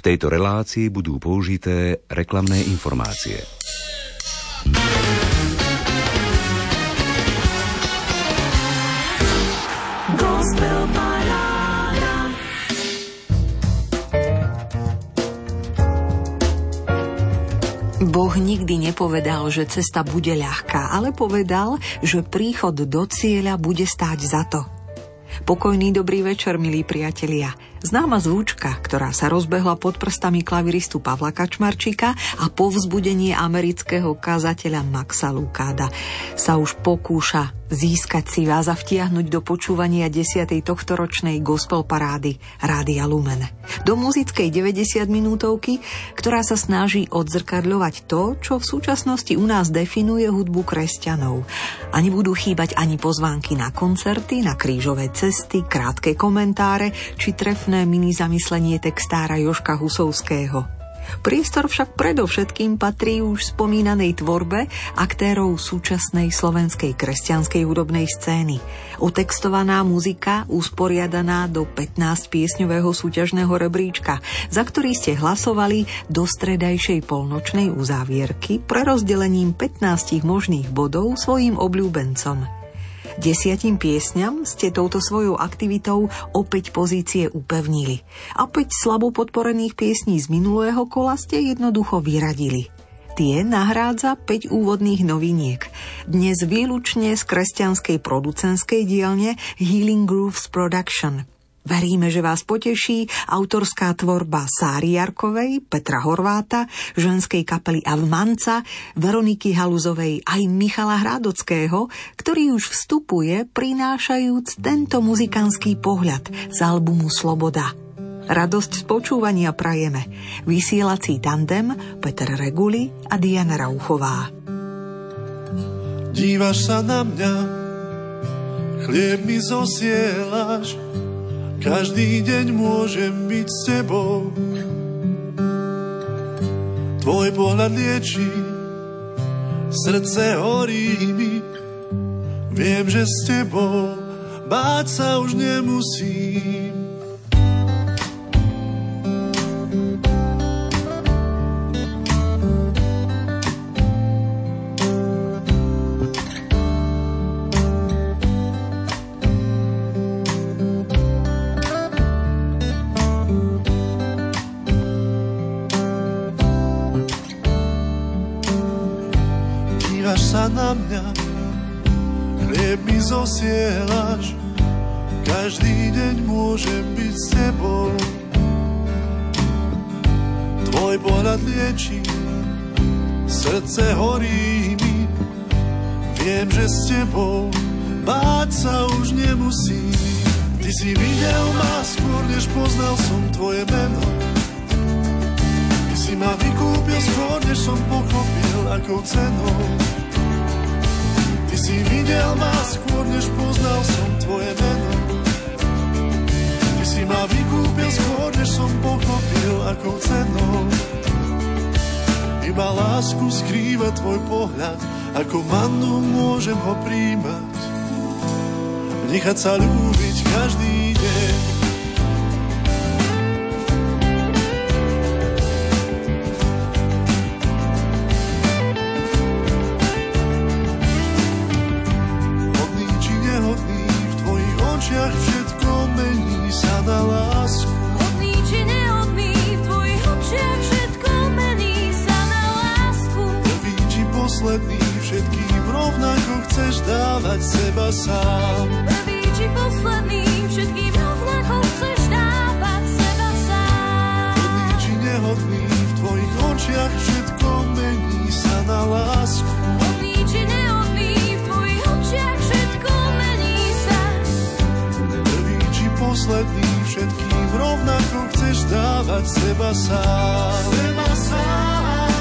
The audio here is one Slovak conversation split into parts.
tejto relácii budú použité reklamné informácie. Boh nikdy nepovedal, že cesta bude ľahká, ale povedal, že príchod do cieľa bude stáť za to. Pokojný dobrý večer, milí priatelia. Známa zvučka, ktorá sa rozbehla pod prstami klaviristu Pavla Kačmarčíka a povzbudenie amerického kazateľa Maxa Lukáda, sa už pokúša získať si vás a vtiahnuť do počúvania 10. tohtoročnej gospel parády Rádia Lumen. Do muzickej 90-minútovky, ktorá sa snaží odzrkadľovať to, čo v súčasnosti u nás definuje hudbu kresťanov. A nebudú chýbať ani pozvánky na koncerty, na krížové cesty, krátke komentáre či trefné mini zamyslenie textára Jožka Husovského. Priestor však predovšetkým patrí už spomínanej tvorbe aktérov súčasnej slovenskej kresťanskej hudobnej scény. Otextovaná muzika usporiadaná do 15-piesňového súťažného rebríčka, za ktorý ste hlasovali do stredajšej polnočnej uzávierky prerozdelením 15 možných bodov svojim obľúbencom. 10 piesňam ste touto svojou aktivitou opäť pozície upevnili. A 5 slabo podporených piesní z minulého kola ste jednoducho vyradili. Tie nahrádza 5 úvodných noviniek. Dnes výlučne z kresťanskej producentskej dielne Healing Grooves Production. Veríme, že vás poteší autorská tvorba Sáry Jarkovej, Petra Horváta, ženskej kapely Avmanca, Veroniky Haluzovej aj Michala Hrádockého, ktorý už vstupuje prinášajúc tento muzikantský pohľad z albumu Sloboda. Radosť z počúvania prajeme. Vysielací tandem Peter Reguli a Diana Rauchová. Dívaš sa na mňa, chlieb mi zosielaš, každý deň môžem byť s tebou. Tvoj pohľad liečí, srdce horí mi. Viem, že s tebou báť sa už nemusím. Na mňa, chlieb mi zosielaš, každý deň môžem byť s tebou. Tvoj pohľad liečí, srdce horí mi. Viem, že s tebou báť sa už nemusím. Ty si videl ma skôr, než poznal som tvoje meno. Ty si ma vykúpil skôr, než som pochopil, akou cenou. Ty si videl ma skôr, než poznal som tvoje meno. Ty si ma vykúpil skôr, než som pochopil, akou cenou. Iba lásku skrýva tvoj pohľad, ako mannu môžem ho príjmať. Nechať sa ľúbiť každý deň. Všetko mení sa na lásku. Hodný či nehodný, v tvojich očiach všetko mení sa na lásku. Prvý či posledný, všetkým rovnako chceš dávať seba sám. Prvý či posledný, všetkým rovnako chceš dávať seba sám. Hodný či nehodný, v tvojich očiach všetko mení sa na lásku. Hodný či nehodný, v tvojich očiach všetko mení sa. Posledný, všetkým rovnako chceš dávať seba sám. Seba sám.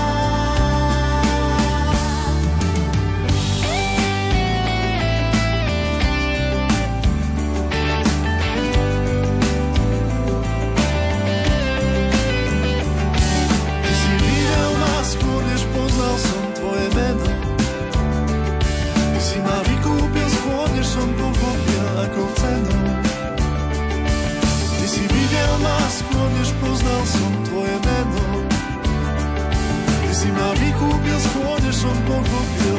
Ty si videl ma skôr, než poznal som tvoje meno. Ty si ma vykúpil skôr, než som pochopil, akou cenou. Ty si videl ma skôr, než poznal som tvoje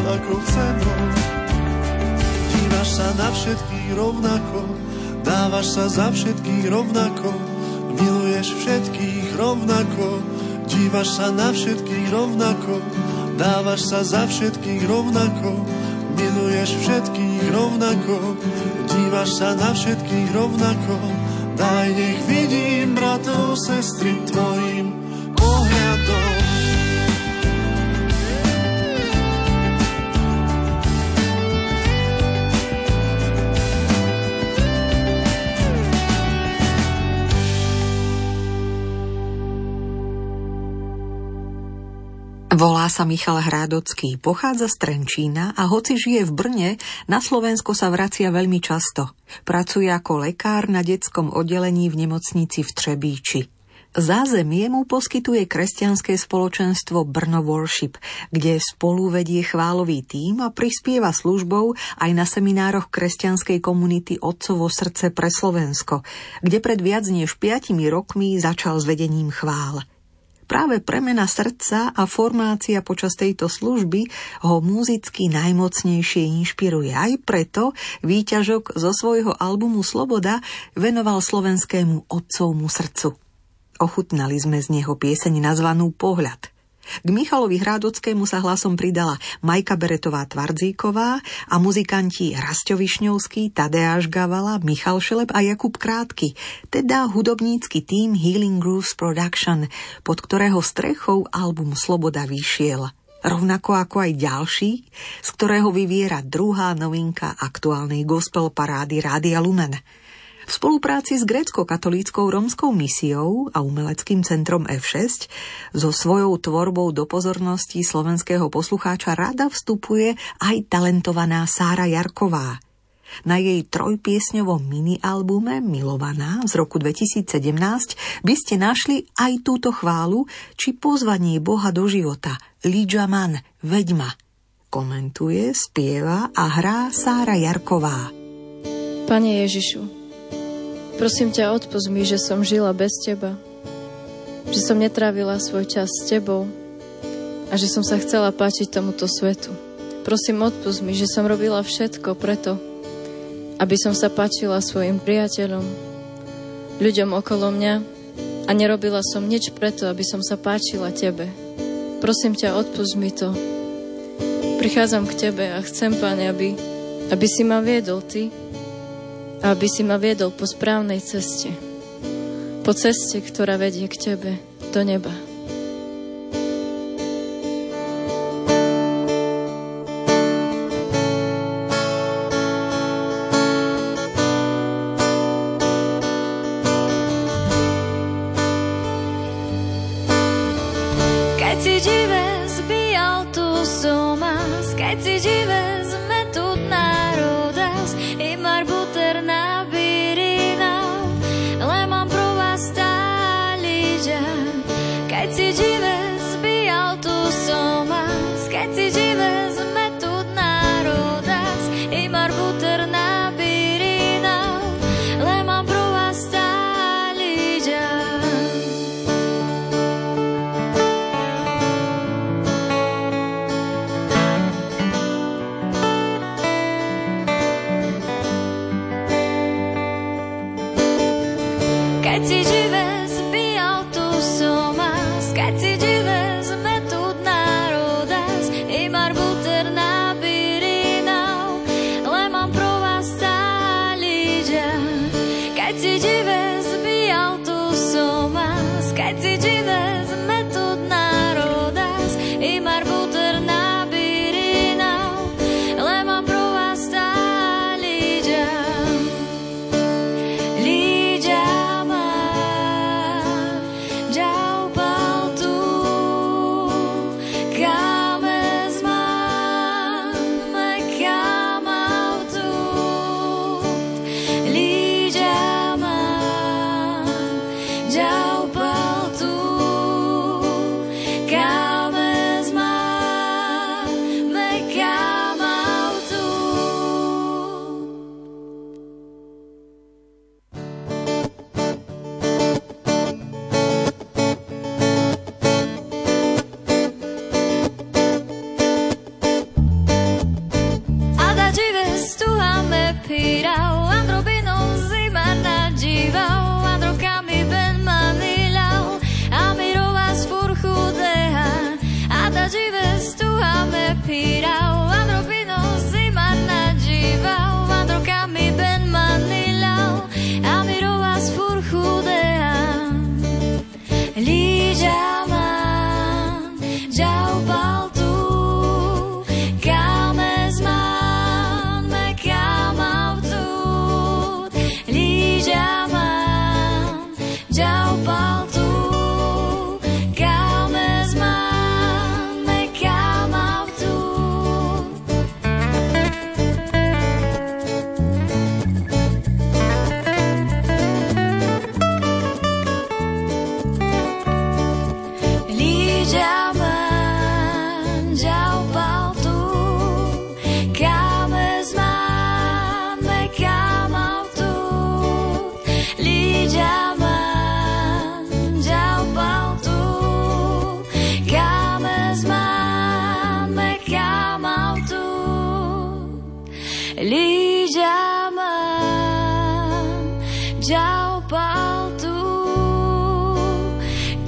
ako cenou. Dívaš sa na všetkých rovnako, dávaš sa za všetkých rovnako, miluješ všetkých rovnako. Dívaš sa na všetkých rovnako, dávaš sa za všetkých rovnako, miluješ všetkých rovnako. Dívaš sa na všetkých rovnako, daj nech vidím bratov, sestry tvojim pohľadom. Volá sa Michal Hrádocký, pochádza z Trenčína a hoci žije v Brne, na Slovensko sa vracia veľmi často. Pracuje ako lekár na detskom oddelení v nemocnici v Třebíči. Zázemie mu poskytuje kresťanské spoločenstvo Brno Worship, kde spolu vedie chválový tím a prispieva službou aj na seminároch kresťanskej komunity Otcovo srdce pre Slovensko, kde pred viac než 5 rokmi začal s vedením chvál. Práve premena srdca a formácia počas tejto služby ho muzicky najmocnejšie inšpiruje. Aj preto výťažok zo svojho albumu Sloboda venoval slovenskému otcovmu srdcu. Ochutnali sme z neho pieseň nazvanú Pohľad. K Michalovi Hrádockému sa hlasom pridala Majka Beretová-Tvardzíková a muzikanti Rasťo Višňovský, Tadeáš Gavala, Michal Šelep a Jakub Krátky, teda hudobnícky tím Healing Grooves Production, pod ktorého strechou album Sloboda vyšiel. Rovnako ako aj ďalší, z ktorého vyviera druhá novinka aktuálnej gospel parády Rádia Lumen. V spolupráci s grécko-katolíckou rómskou misiou a umeleckým centrom F6 so svojou tvorbou do pozornosti slovenského poslucháča rada vstupuje aj talentovaná Sára Jarková. Na jej trojpiesňovom mini-albume Milovaná z roku 2017 by ste našli aj túto chválu či pozvanie Boha do života Líďa Mann, Veďma. Komentuje, spieva a hrá Sára Jarková. Pane Ježišu, prosím ťa, odpusť mi, že som žila bez teba, že som netrávila svoj čas s tebou a že som sa chcela páčiť tomuto svetu. Prosím, odpusť mi, že som robila všetko preto, aby som sa páčila svojim priateľom, ľuďom okolo mňa a nerobila som nič preto, aby som sa páčila tebe. Prosím ťa, odpusť mi to. Prichádzam k tebe a chcem, Pane, aby si ma viedol ty, a aby si ma viedol po správnej ceste. Po ceste, ktorá vedie k tebe do neba. Keď si živé zbíjal tu som mas, keď si živé sme tu národas, i marbuter na birina, le mám pro vás stáli ža. Keď si živé zbíjal tu som mas, keď si živé sme tu národas, i marbuter na birina, le mám pro vás stáli ža. Keď si živé zbíjal tu som mas, keď si živé sme tu národas, i marbuter na birina, le mám pro vás stáli ža. Keď si živé zbíjal tu som mas, keď si živé sme tu národas, i marbuter na birina, le mám pro vás stáli ža. Líďa ma, džau pal tu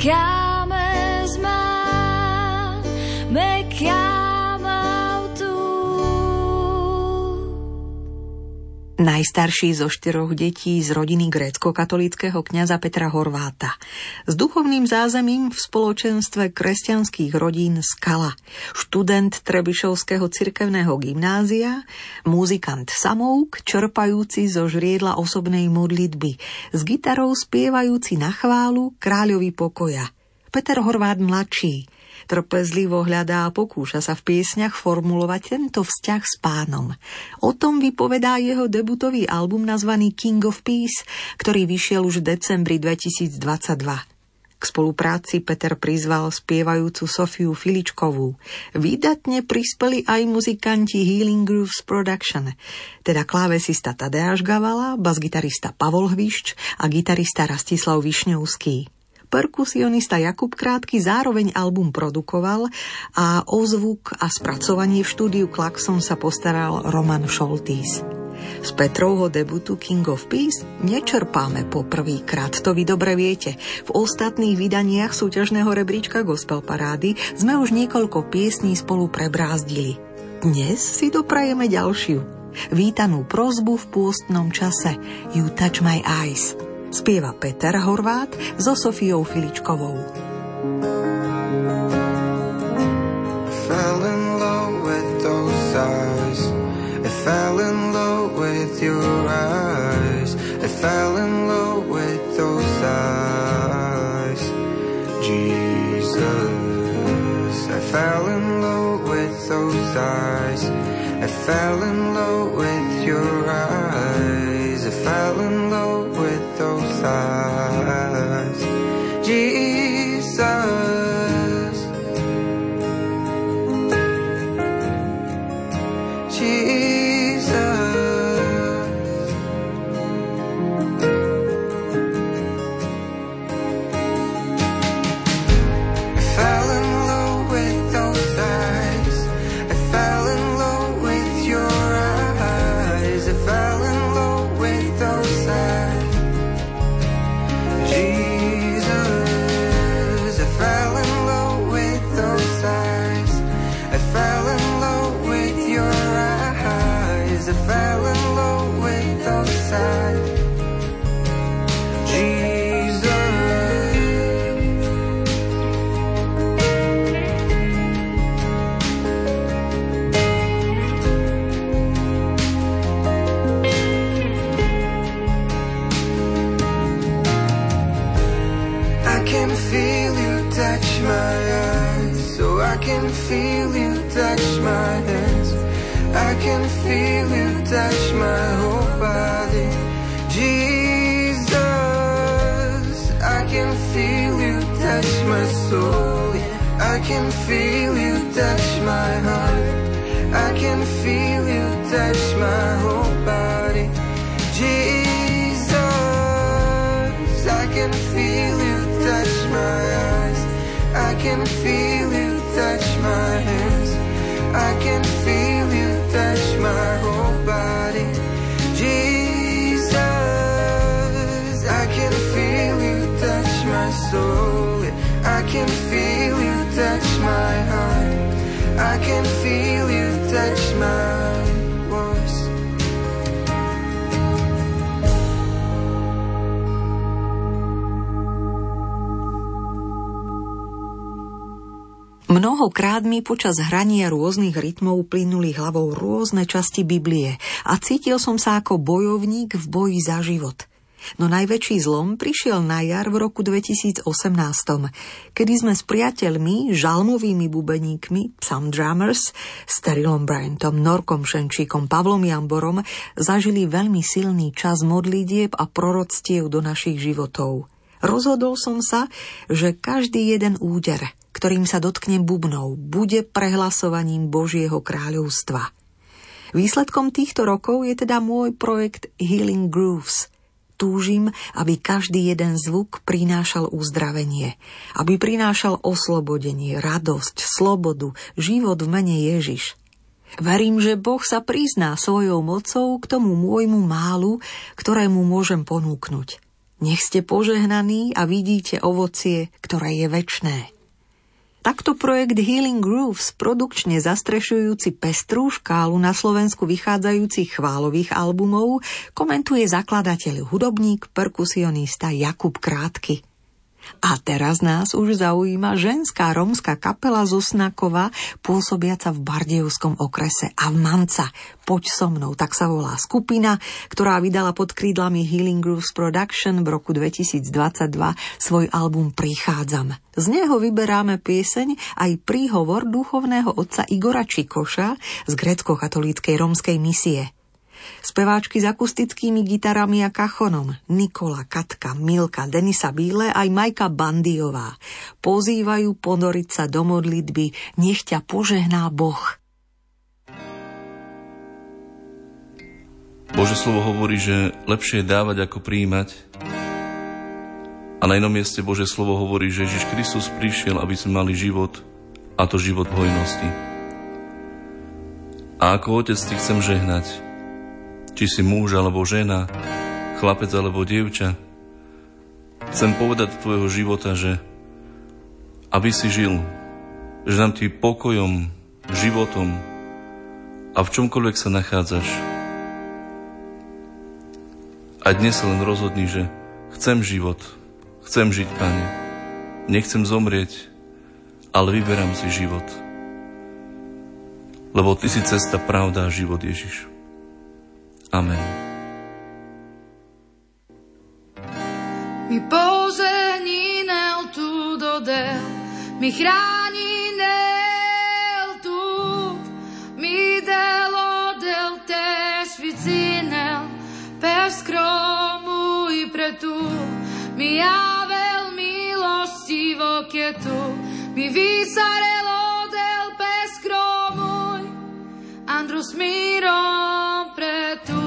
chiames me chiama tu. Najstarší zo 4 detí z rodiny grécko-katolíckeho kňaza Petra Horváta. S duchovným zázemím v spoločenstve kresťanských rodín Skala. Študent Trebišovského cirkevného gymnázia, muzikant samouk, čerpajúci zo žriedla osobnej modlitby, s gitarou spievajúci na chválu kráľovi pokoja. Peter Horvát mladší trpezlivo hľadá a pokúša sa v piesňach formulovať tento vzťah s Pánom. O tom vypovedá jeho debutový album nazvaný King of Peace, ktorý vyšiel už v decembri 2022. K spolupráci Peter prizval spievajúcu Sofiu Filičkovú. Výdatne prispeli aj muzikanti Healing Grooves Production, teda klávesista Tadeáš Gavala, basgitarista Pavol Hvišč a gitarista Rastislav Višňovský. Perkusionista Jakub Krátky zároveň album produkoval a o zvuk a spracovanie v štúdiu Klaxon sa postaral Roman Šoltís. Z Petrovho debutu King of Peace nečerpáme po prvýkrát, to vy dobre viete. V ostatných vydaniach súťažného rebríčka Gospel Parády sme už niekoľko piesní spolu prebrázdili. Dnes si doprajeme ďalšiu. Vítanú prosbu v pôstnom čase You Touch My Eyes. Spieva Peter Horvát so Sofiou Filičkovou. Fell in love with those eyes. I fell in love with your eyes. I fell in love with those eyes. Jesus, I fell in love with those eyes. I fell in love with your eyes. I fell in love with those eyes. Jesus, Jesus, I fell in love with those eyes. I fell in love with your eyes. I fell in love with those eyes. Jesus, I fell in love with those eyes. I fell in love with your eyes. I fell in love with those eyes. Jesus, I can feel you touch my eyes. So I can feel you touch my hands. I can feel you touch my whole body. Jesus, I can feel you touch my soul. I can feel you touch my heart. I can feel you touch my whole body. Jesus, I can feel you touch my eyes. I can feel you touch my hands. I can feel you touch my whole body. Jesus, I can feel you touch my soul. I can feel you touch my heart. I can feel you touch my voice. Mnohokrát mi počas hrania rôznych rytmov plynuli hlavou rôzne časti Biblie a cítil som sa ako bojovník v boji za život. No najväčší zlom prišiel na jar v roku 2018, kedy sme s priateľmi, žalmovými bubeníkmi, Psalm Drummers, Sterilom Bryantom, Norkom Šenčíkom, Pavlom Jamborom zažili veľmi silný čas modlitieb a proroctiev do našich životov. Rozhodol som sa, že každý jeden úder, ktorým sa dotknem bubnov, bude prehlasovaním Božieho kráľovstva. Výsledkom týchto rokov je teda môj projekt Healing Grooves. Túžim, aby každý jeden zvuk prinášal uzdravenie, aby prinášal oslobodenie, radosť, slobodu, život v mene Ježiš. Verím, že Boh sa prizná svojou mocou k tomu môjmu málu, ktorému môžem ponúknuť. Nech ste požehnaní a vidíte ovocie, ktoré je večné. Takto projekt Healing Grooves, produkčne zastrešujúci pestrú škálu na Slovensku vychádzajúcich chválových albumov, komentuje zakladateľ, hudobník, perkusionista Jakub Krátky. A teraz nás už zaujíma ženská rómska kapela z Osnakova, pôsobiaca v Bardejovskom okrese Avmanca. Poď so mnou, tak sa volá skupina, ktorá vydala pod krídlami Healing Grooves Production v roku 2022 svoj album Prichádzam. Z neho vyberáme pieseň aj príhovor duchovného otca Igora Čikoša z grécko-katolíckej rómskej misie. Speváčky s akustickými gitarami a kachonom Nikola, Katka, Milka, Denisa Bíle aj Majka Bandiová pozývajú ponoriť sa do modlitby Nech ťa požehná Boh. Božie slovo hovorí, že lepšie je dávať ako prijímať. A na inom mieste Božie slovo hovorí, že Ježiš Kristus prišiel, aby sme mali život, a to život v hojnosti. A ako otec ti chcem žehnať, či si muž alebo žena, chlapec alebo dievča, chcem povedať do tvojho života, že aby si žil, že dám ti pokojom, životom a v čomkoľvek sa nachádzaš. A dnes sa len rozhodni, že chcem život, chcem žiť, Pane, nechcem zomrieť, ale vyberám si život. Lebo ty si cesta, pravda a život, Ježiš. Amen. Mi požehni nel tu do del, mi chrání nel tu, mi delo del te svicinel, per skromu i pretu, mi javel milostivo che tu, mi visarelo del per skromu, andrus mirom pretu.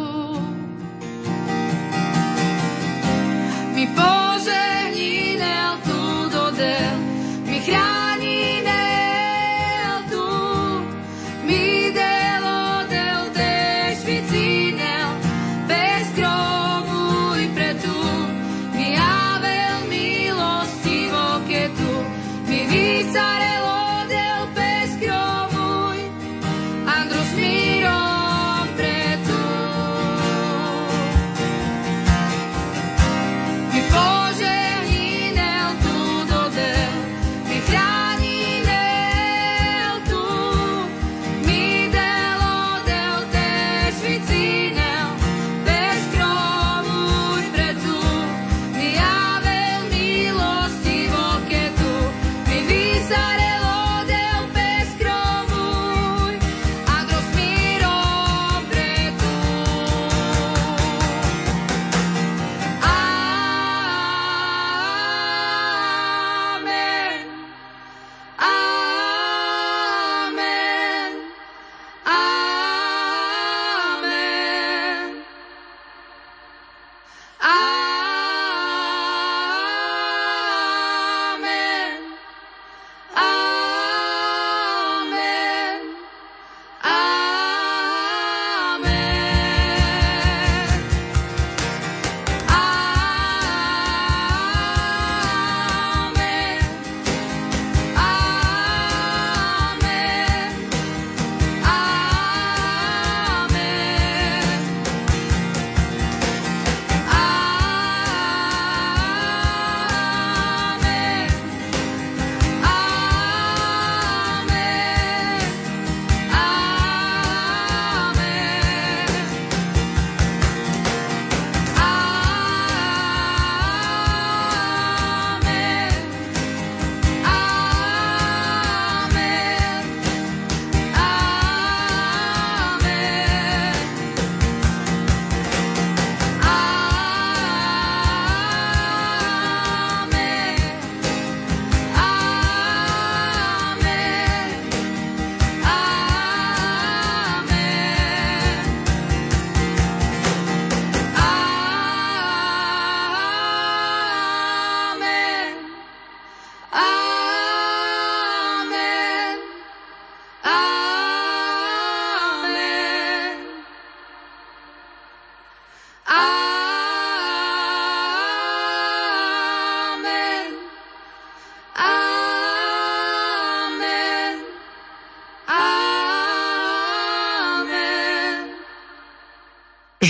Mi požehni nel tu do del, mi chrání nel tu, mi delo del dešvici nel, bez gromu i pretu, mi javel milostivo che tu, mi visarelo del bez gromu, andros miro.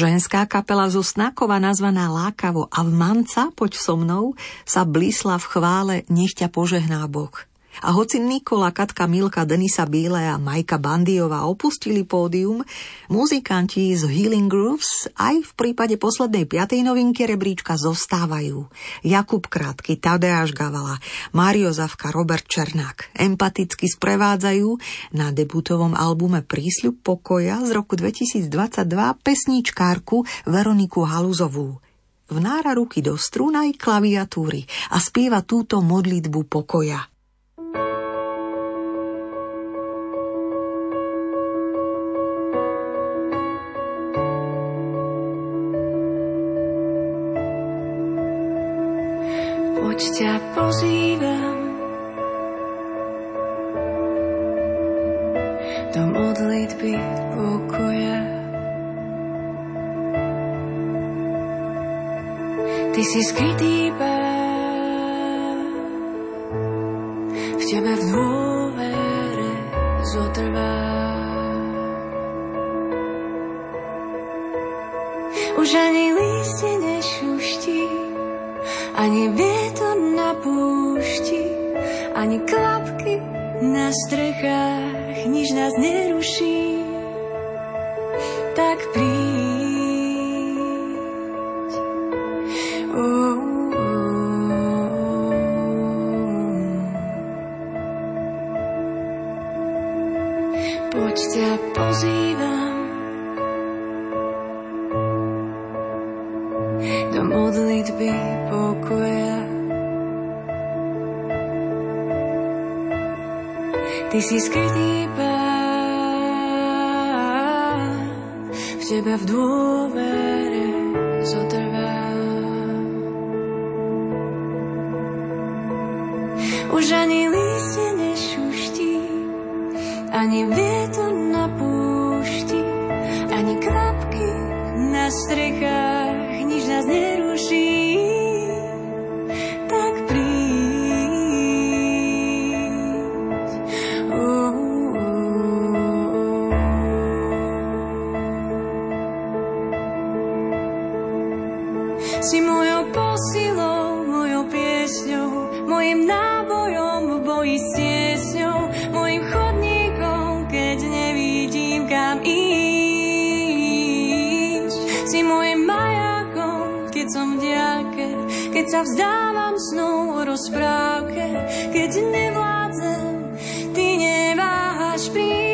Ženská kapela zo Snakova nazvaná lákavo Avmanca, poď so mnou, sa blísla v chvále Nech ťa požehná Boh. A hoci Nikola, Katka, Milka, Denisa Bíle a Majka Bandiová opustili pódium, muzikanti z Healing Grooves aj v prípade poslednej 5. novinky rebríčka zostávajú. Jakub Krátky, Tadeáš Gavala, Mário Zavka, Robert Černák empaticky sprevádzajú na debutovom albume Prísľub pokoja z roku 2022 pesničkárku Veroniku Haluzovú. Vnára ruky do strún aj klaviatúry a spieva túto modlitbu pokoja. Poď ťa pozývam do modlitby pokoja. Ty si skrytý Pán, v tebe v dôvere zotrvá. Už ani lístie nešuští, ani vietor na púšti, ani klapky na strechách, nič nás neruší. Tak príď. Poď ťa pozývam do modlitby pokoja. Ty si skrytý Pán, v tebe v dôvere zotrvá. Už ani lístie nešuští, ani vietor na púšti, ani kvapky na strechách, nič nás neruší. Tak príď. Si mojou posilou, mojou piesňou, mojim nábojom v boji s tiesňou, mojim chodníkom, keď nevidím kam ísť. Si mojim majákom, keď som v diaľke, keď sa vzdávam snou o rozprávke, keď nevládzem, ty neváhaš prísť.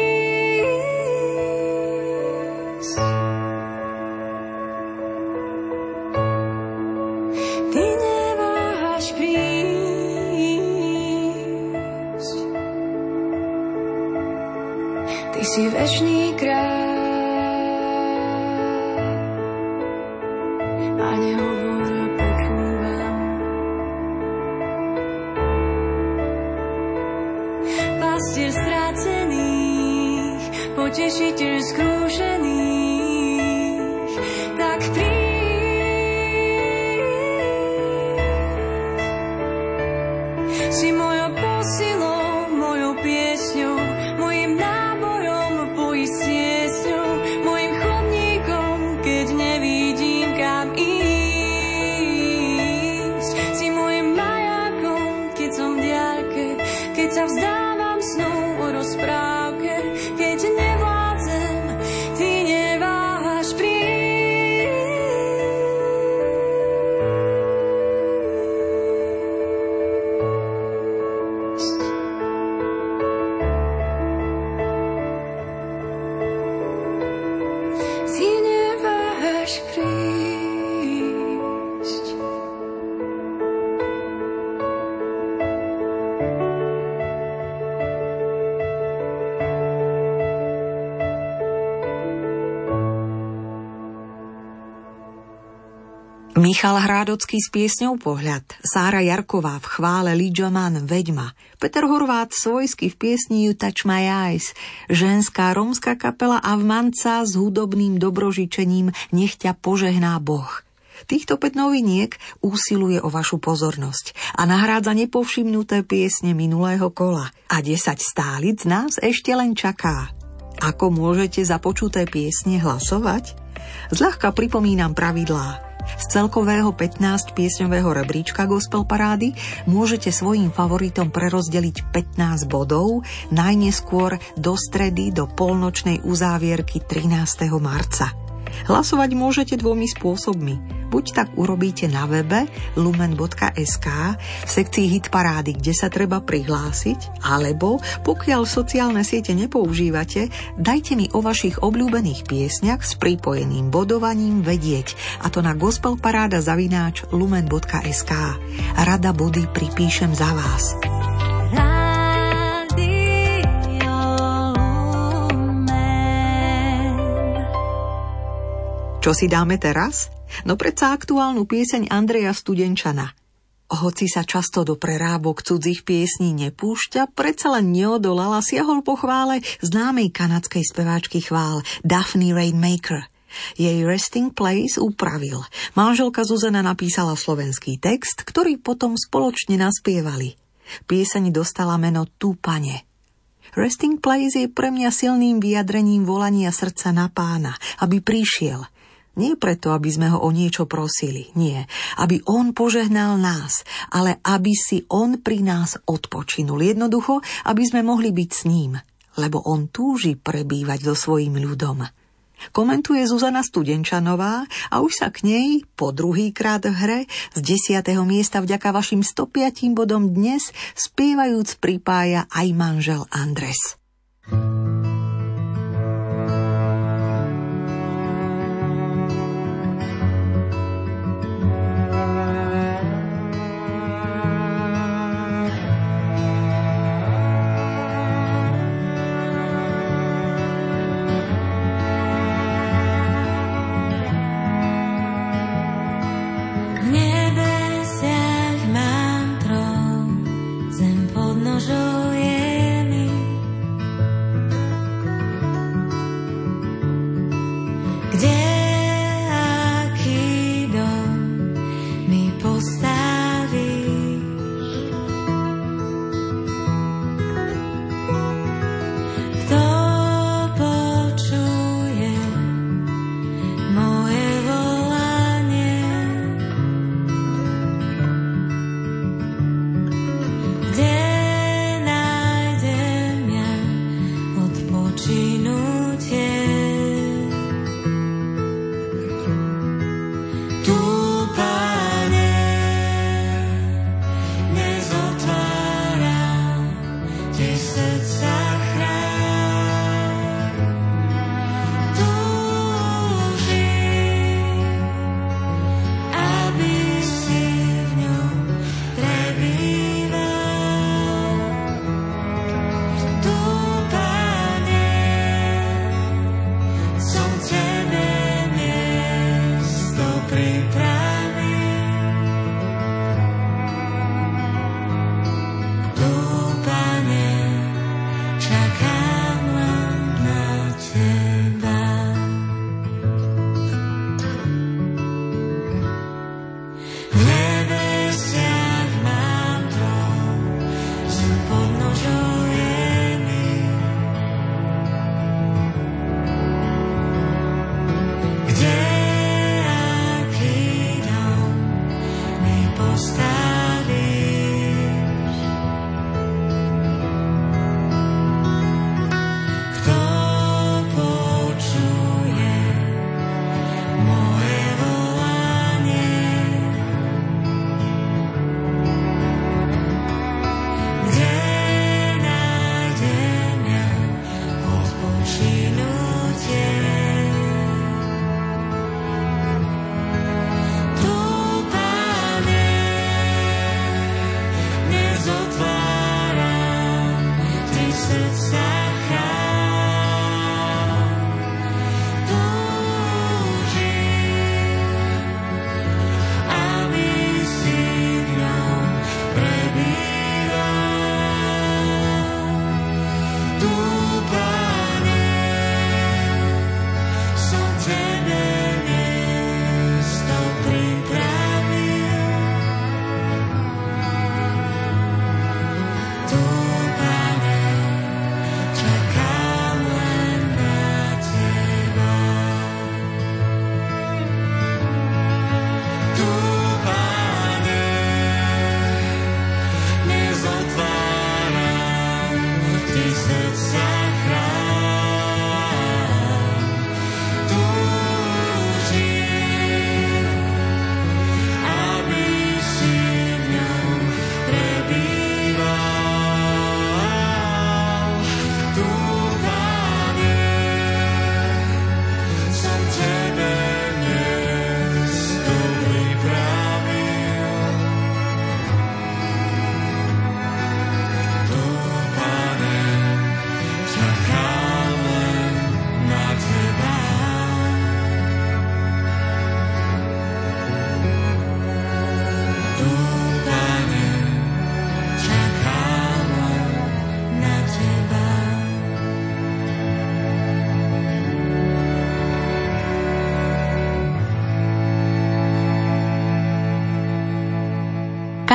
Ty neváhaš prísť. Ty si večný kráľ a nehovor a počúvam. Pastier strácených, potešiteľ skrúšených, tak príď. Si mojou posilou, mojou piesňou, mojim nábojom v boji s tiesňou, mojim chodníkom, keď nevidím kam ísť. Si mojim majákom, keď som v diaľke, keď sa vzdávam snou o rozprávke, keď nevládzem, ty neváhaš prísť. Ty neváhaš prísť. Michal Hrádocký s piesňou Pohľad, Sára Jarková v chvále Lidžaman Veďma, Peter Horvát svojsky v piesni You Touch My Eyes, ženská rómska kapela Avmanca s hudobným dobrožičením Nech ťa požehná Boh. Týchto 5 noviniek úsiluje o vašu pozornosť a nahrádza nepovšimnuté piesne minulého kola. A 10 stálic nás ešte len čaká. Ako môžete za počuté piesne hlasovať? Zľahka pripomínam pravidlá. Z celkového 15-piesňového rebríčka Gospel Parády môžete svojim favoritom prerozdeliť 15 bodov, najneskôr do stredy do polnočnej uzávierky 13. marca. Hlasovať môžete dvomi spôsobmi. Buď tak urobíte na webe lumen.sk v sekcii Hit parády, kde sa treba prihlásiť, alebo pokiaľ sociálne siete nepoužívate, dajte mi o vašich obľúbených piesňach s pripojeným bodovaním vedieť, a to na gospelparada@lumen.sk. Rada body pripíšem za vás. Čo si dáme teraz? No predsa aktuálnu pieseň Andreja Studenčana. Hoci sa často do prerábok cudzích piesní nepúšťa, predsa len neodolal a siahol po chvále známej kanadskej speváčky chvál Daphne Rainmaker. Jej Resting Place upravil. Manželka Zuzana napísala slovenský text, ktorý potom spoločne naspievali. Pieseň dostala meno Tu, Pane. Resting Place je pre mňa silným vyjadrením volania srdca na Pána, aby prišiel. Nie preto, aby sme ho o niečo prosili, nie, aby on požehnal nás, ale aby si on pri nás odpočinul. Jednoducho, aby sme mohli byť s ním, lebo on túži prebývať so svojím ľudom. Komentuje Zuzana Studenčanová a už sa k nej po druhýkrát v hre z 10. miesta vďaka vašim 105 bodom dnes spievajúc pripája aj manžel Andres.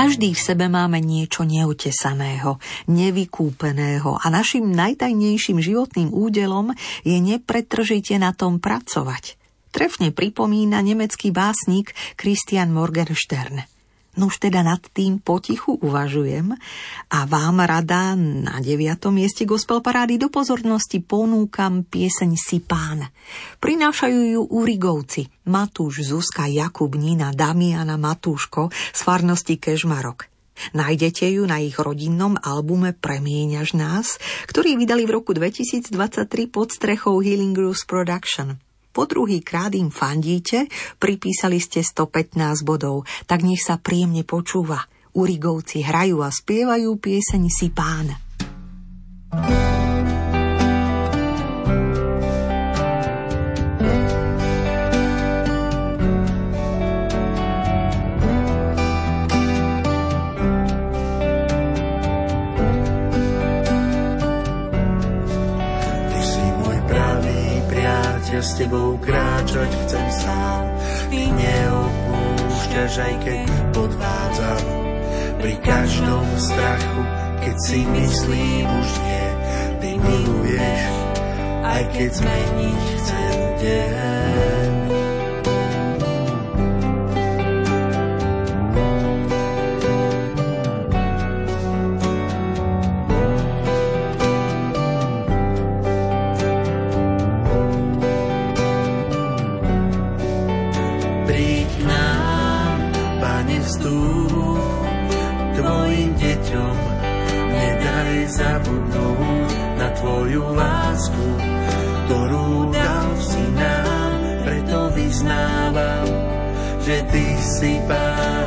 Každý v sebe máme niečo neutesaného, nevykúpeného a našim najtajnejším životným údelom je nepretržite na tom pracovať. Trefne pripomína nemecký básnik Christian Morgenstern. Nuž teda nad tým potichu uvažujem a vám rada na 9. mieste Gospel parády do pozornosti ponúkam pieseň Si Pán. Prinášajú ju Urigovci, Matúš, Zuzka, Jakub, Nina, Damiana, Matúško z farnosti Kežmarok. Nájdete ju na ich rodinnom albume Premieňaš nás, ktorý vydali v roku 2023 pod strechou Healing Grooves Production. Po druhýkrát im fandíte, pripísali ste 115 bodov, tak nech sa príjemne počúva. Urigovci hrajú a spievajú pieseň Si Pán. S tebou kráčať chcem sám, ty neopúšťaš, aj keď podvádzam. Pri každom strachu, keď si myslím už nie, ty miluješ, aj keď zmeniť chcem deň. Tvojim deťom nedaj zabudnúť na tvoju lásku, ktorú dal si nám, preto vyznávam, že ty si Pán.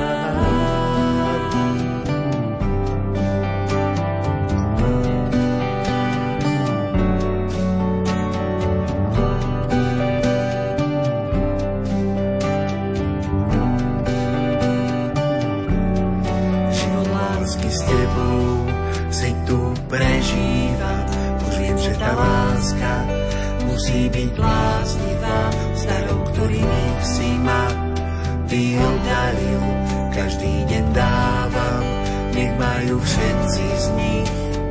Musí byť bláznivá s darom, ktorými si ma ty obdaril. Každý deň dávam, nech majú všetci z nich.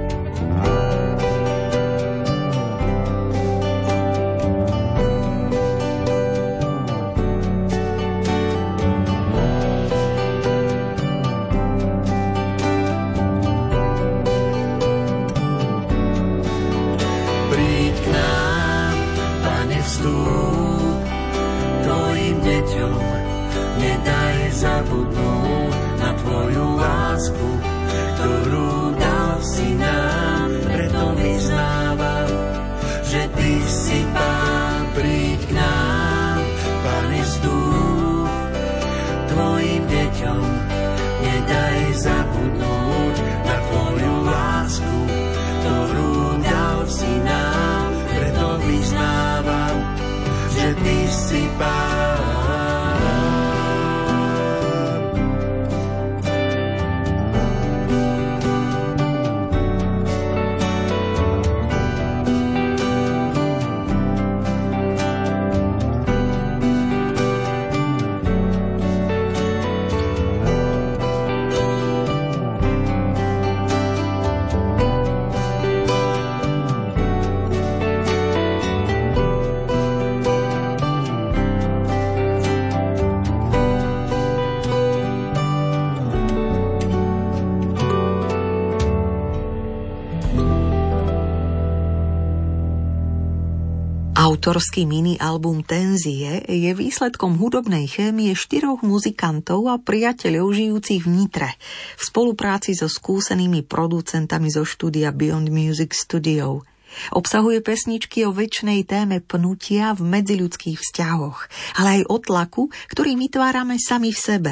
Autorský mini-album Tenzie je výsledkom hudobnej chémie 4 muzikantov a priateľov žijúcich v Nitre v spolupráci so skúsenými producentami zo štúdia Beyond Music Studio. Obsahuje pesničky o večnej téme pnutia v medziľudských vzťahoch, ale aj o tlaku, ktorý vytvárame sami v sebe.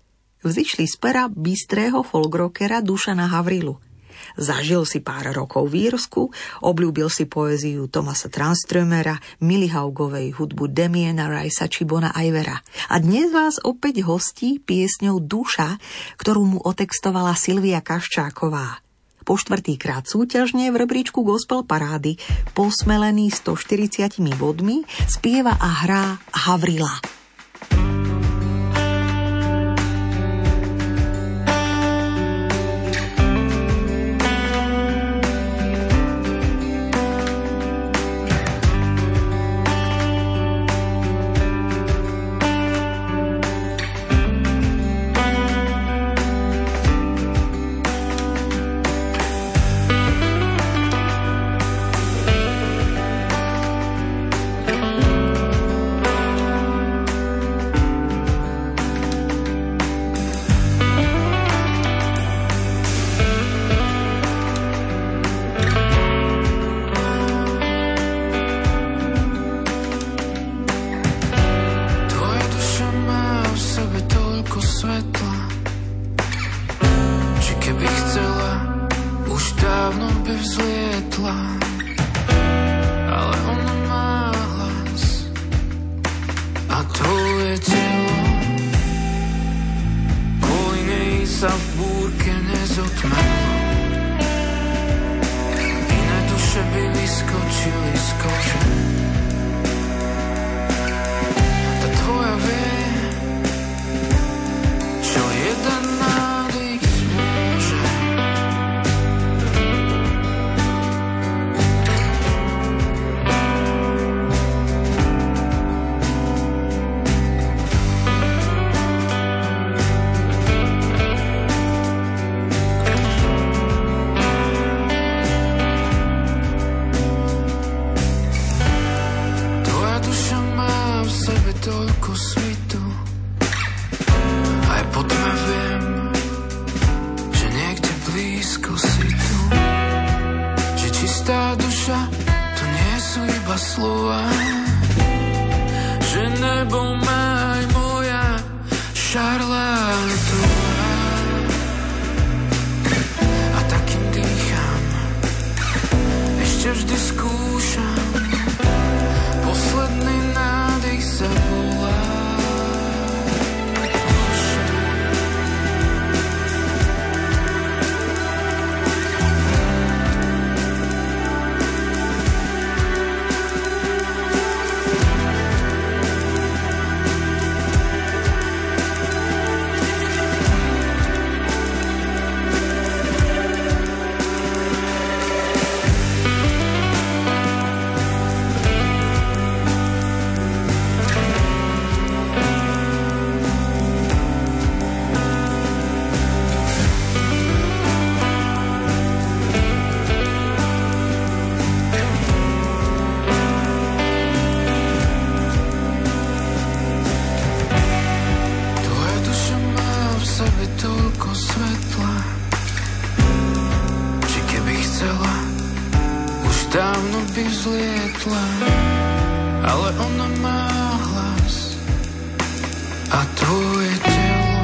Vzišli z pera bystrého folkrockera Dušana Havrilu. Zažil si pár rokov v Írsku, obľúbil si poéziu Thomasa Tranströmera, Milly Haugovej, hudbu Damiena Ricea či Bona Ivera. A dnes vás opäť hostí piesňou Duša, ktorú mu otextovala Silvia Kaščáková. Po 4. súťažne v rebríčku Gospel parády, posmelený 140 bodmi, spieva a hrá Havrila. vzlietla, ale ona má hlas a tvoje telo kvôli nej sa v búrke nezotmelo. Iné duše by vyskočili z kože. Tá tvoja vie, čo jeden nádych môže. Tvoja duša má v sebe toľko svitu, aj po tme viem, že niekde blízko si tu. Že čistá duša, to nie sú iba slova, že nebo má aj moja šarlátová. A takým dýcham, ešte vždy skúšam, posledný nádych sa volá. Toľko svetla, či keby chcela, už dávno by vzlietla, ale ona má hlas a tvoje telo.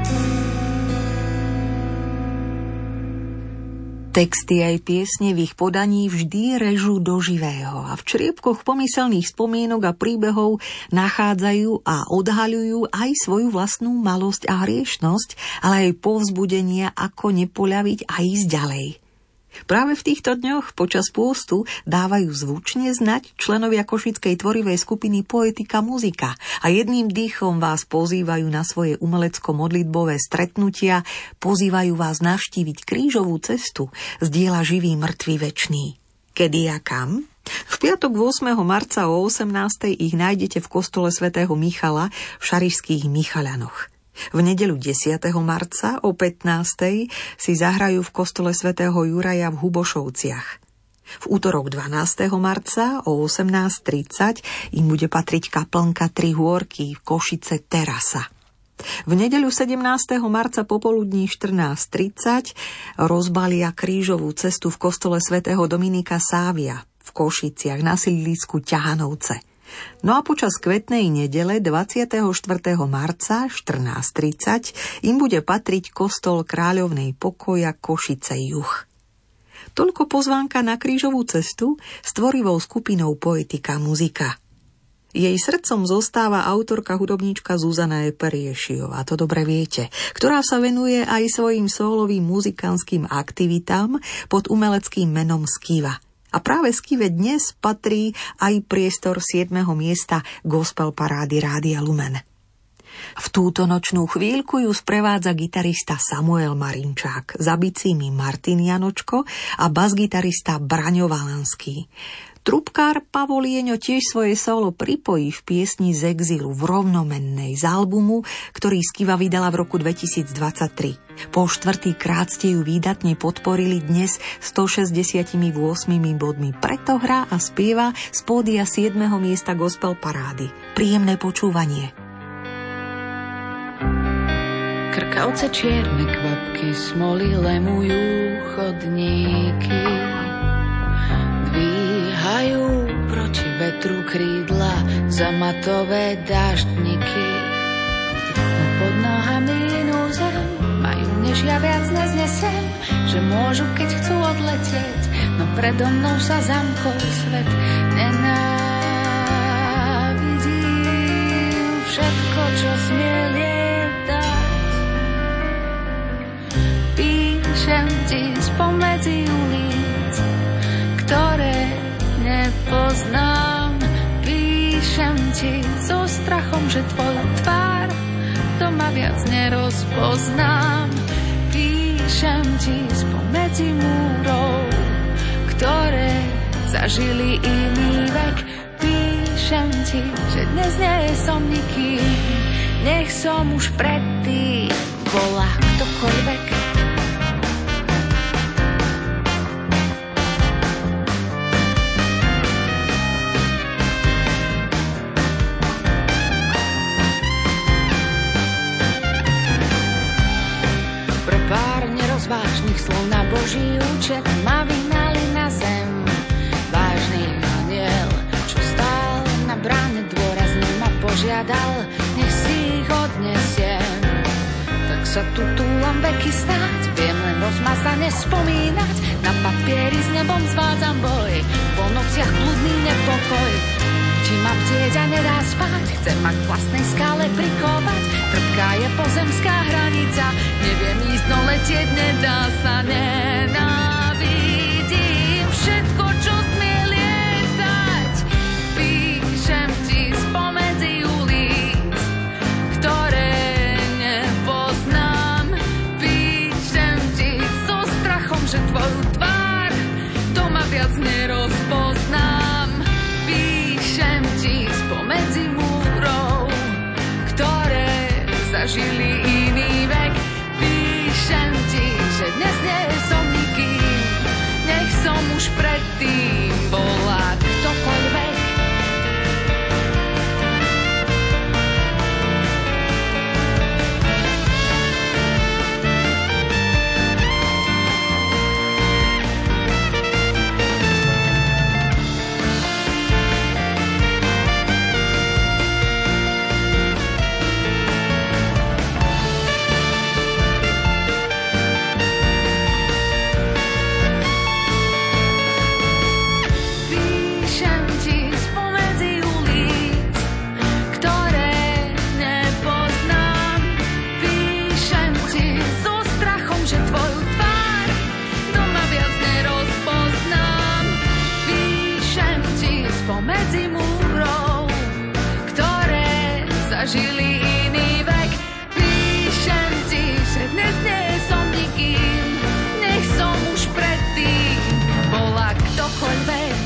Texty aj piesne v ich podaní vždy režú do živého a v čriepkoch pomyselných spomienok a príbehov nachádzajú a odhaľujú aj svoju vlastnú malosť a hriešnosť, ale aj povzbudenia, ako nepoľaviť a ísť ďalej. Práve v týchto dňoch počas pôstu dávajú zvučne znať členovia košickej tvorivej skupiny Poetika Muzika a jedným dýchom vás pozývajú na svoje umelecko-modlitbové stretnutia, pozývajú vás navštíviť krížovú cestu z diela Živý, mŕtvy, večný. Kedy a kam? V piatok 8. marca o 18. ich nájdete v kostole svätého Michala v Šarišských Michaľanoch. V nedeľu 10. marca o 15. si zahrajú v kostole svätého Juraja v Hubošovciach. V útorok 12. marca o 18:30 im bude patriť kaplnka Tri hôrky v Košice Terasa. V nedeľu 17. marca popoludní 14:30 rozbalia krížovú cestu v kostole svätého Dominika Sávia v Košiciach na sídlisku Ťahanovce. No a počas kvetnej nedele 24. marca 14:30 im bude patriť kostol Kráľovnej pokoja Košice Juh. Toľko pozvánka na krížovú cestu s tvorivou skupinou Poetika Muzika. Jej srdcom zostáva autorka hudobníčka Zuzana Eperiešiová, to dobre viete, ktorá sa venuje aj svojim sólovým muzikánskym aktivitám pod umeleckým menom Skiva. A práve Skive dnes patrí aj priestor 7. miesta gospel parády Rádia Lumen. V túto nočnú chvíľku ju sprevádza gitarista Samuel Marinčák, za bicími Martin Janočko a basgitarista Braňo Valanský. Trubkár Pavol Jeňo tiež svoje solo pripojí v piesni Z exilu v rovnomennej z albumu, ktorý Skiva vydala v roku 2023. Po štvrtýkrát ste ju výdatne podporili dnes 168 bodmi. Preto hrá a spieva z pódia 7. miesta gospel parády. Príjemné počúvanie. Krkavce čierne kvapky smoly lemujú chodníky. Dvíhajú proti vetru krídla za matové dáždniky. No pod nohami inú zem majú, než ja viac neznesem, že môžu, keď chcú odletieť, no predo mnou sa zamkol svet. Nenávidím všetko, čo smie lietať. Píšem ti spomedzi ulic, ktoré nepoznám. Píšem ti so strachom, že tvoju tvár doma viac nerozpoznám. Píšem ti spomedzi múrov, ktoré zažili iný vek. Píšem ti, že dnes nie som nikým, nech som už predtým bola ktokoľvek. Vážnych slov na Boží účet ma vyhnali na zem. Vážny aniel, čo stál na bráne, dôrazne ma požiadal, nech si ich odnesiem. Tak sa tu túlam veky snáď, viem len rozmazane spomínať. Na papieri s nebom zvádzam boj, po nociach blúdny nepokoj. Či ma bdieť a nedá spať, chcem ma k vlastnej skále prikovať. Trpká je pozemská hranica, neviem ísť, no letieť nedá sa. Nenávidím všetko, čo smie lietať. Píšem ti spomedzi ulic, ktoré nepoznám. Píšem ti so strachom, že tvoju tvár doma viac nerozpoznám. Píšem ti spomedzi múrov, ktoré zažili iný vek. Píšem ti, že dnes nie som nikým, nech som už predtým bola ktokoľvek. Pomedzi múrov, ktoré zažili iný vek. Píšem ti, že dnes nie som nikým, nech som už predtým bola ktokoľvek.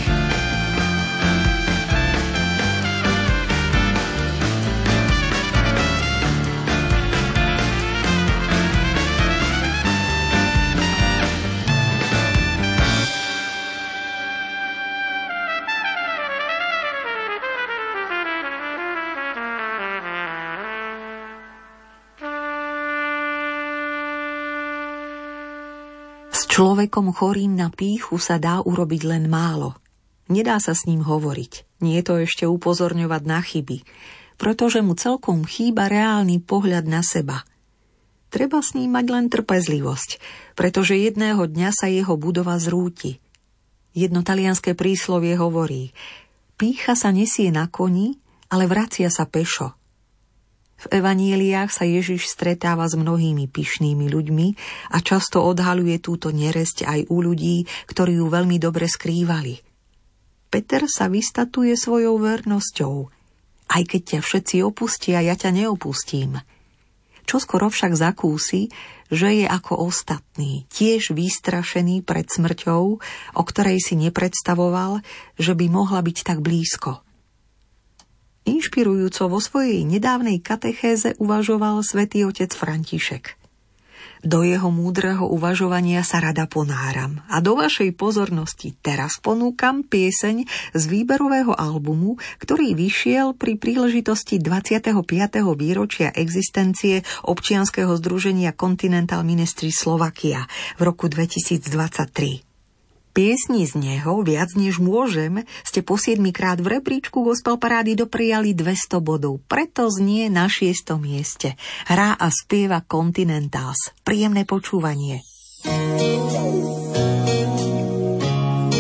Človekom chorým na pýchu sa dá urobiť len málo. Nedá sa s ním hovoriť, nie je to ešte upozorňovať na chyby, pretože mu celkom chýba reálny pohľad na seba. Treba s ním mať len trpezlivosť, pretože jedného dňa sa jeho budova zrúti. Jedno talianské príslovie hovorí: pýcha sa nesie na koni, ale vracia sa pešo. V evaníliách sa Ježiš stretáva s mnohými pyšnými ľuďmi a často odhaľuje túto neresť aj u ľudí, ktorí ju veľmi dobre skrývali. Peter sa vystatuje svojou vernosťou. Aj keď ťa všetci opustia, ja ťa neopustím. Čoskoro však zakúsi, že je ako ostatní, tiež vystrašený pred smrťou, o ktorej si nepredstavoval, že by mohla byť tak blízko. Inšpirujúco vo svojej nedávnej katechéze uvažoval svätý otec František. Do jeho múdreho uvažovania sa rada ponáram a do vašej pozornosti teraz ponúkam pieseň z výberového albumu, ktorý vyšiel pri príležitosti 25. výročia existencie občianskeho združenia Continental Ministry Slovakia v roku 2023. Piesni z neho Viac než môžem ste po 7-krát v rebríčku Gospel Parády doprijali 200 bodov, preto znie na 6. mieste. Hrá a spieva Continentals. Príjemné počúvanie.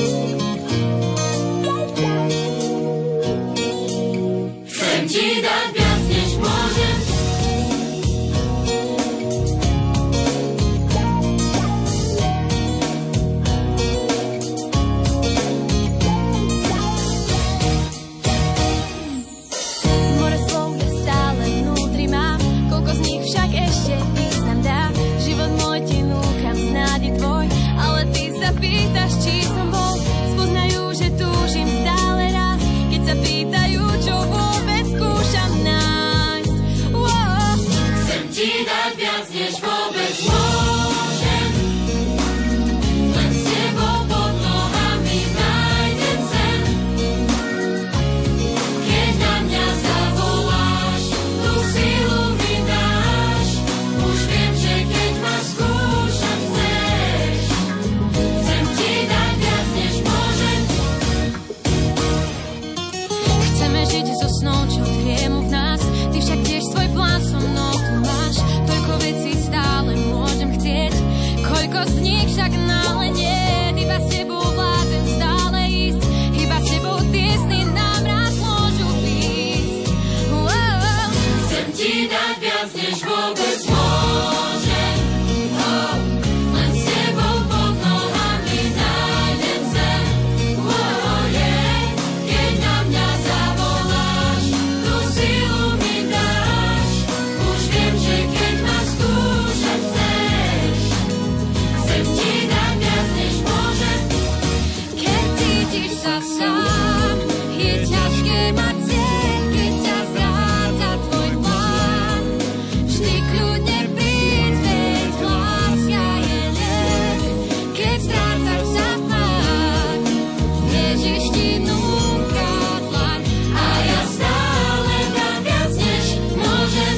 spýtaš, či som bol, spoznajú, že túžim stále raz. Keď sa pýtajú, čo vôbec skúšam nájsť. Chcem ti dať viac, než vôbec môžem. Len s tebou pod nohami nájdem zem. Keď na mňa zavoláš, tú silu mi dáš. Už viem, že keď ma skúšať chceš. Chcem ti dať viac, než môžem. Chceme žiť so snou, čo tchiem v nás. Ty však tiež svoj plán so mnou tu máš. Toľko vecí stále môžem chcieť, koľko z nich však náhle nie. Iba s tebou vládzem stále ísť, iba s tebou tie sny nám raz môžu ísť. Chcem ti dať viac, než vôbec môžem. Len s tebou pod nohami nájdem zem. Keď na mňa zavoláš, tú silu mi dáš. Už viem, že keď ma skúšať chceš. Chcem ti dať viac, než môžem. Keď cítiš sa sám, je ťažké mať cieľ, keď ťa zrádza tvoj plán. Vždy kľudne príď, veď láska je liek. Keď strácaš sa fakt, Ježiš ti núka dlaň. A ja stále dám viac, než môžem.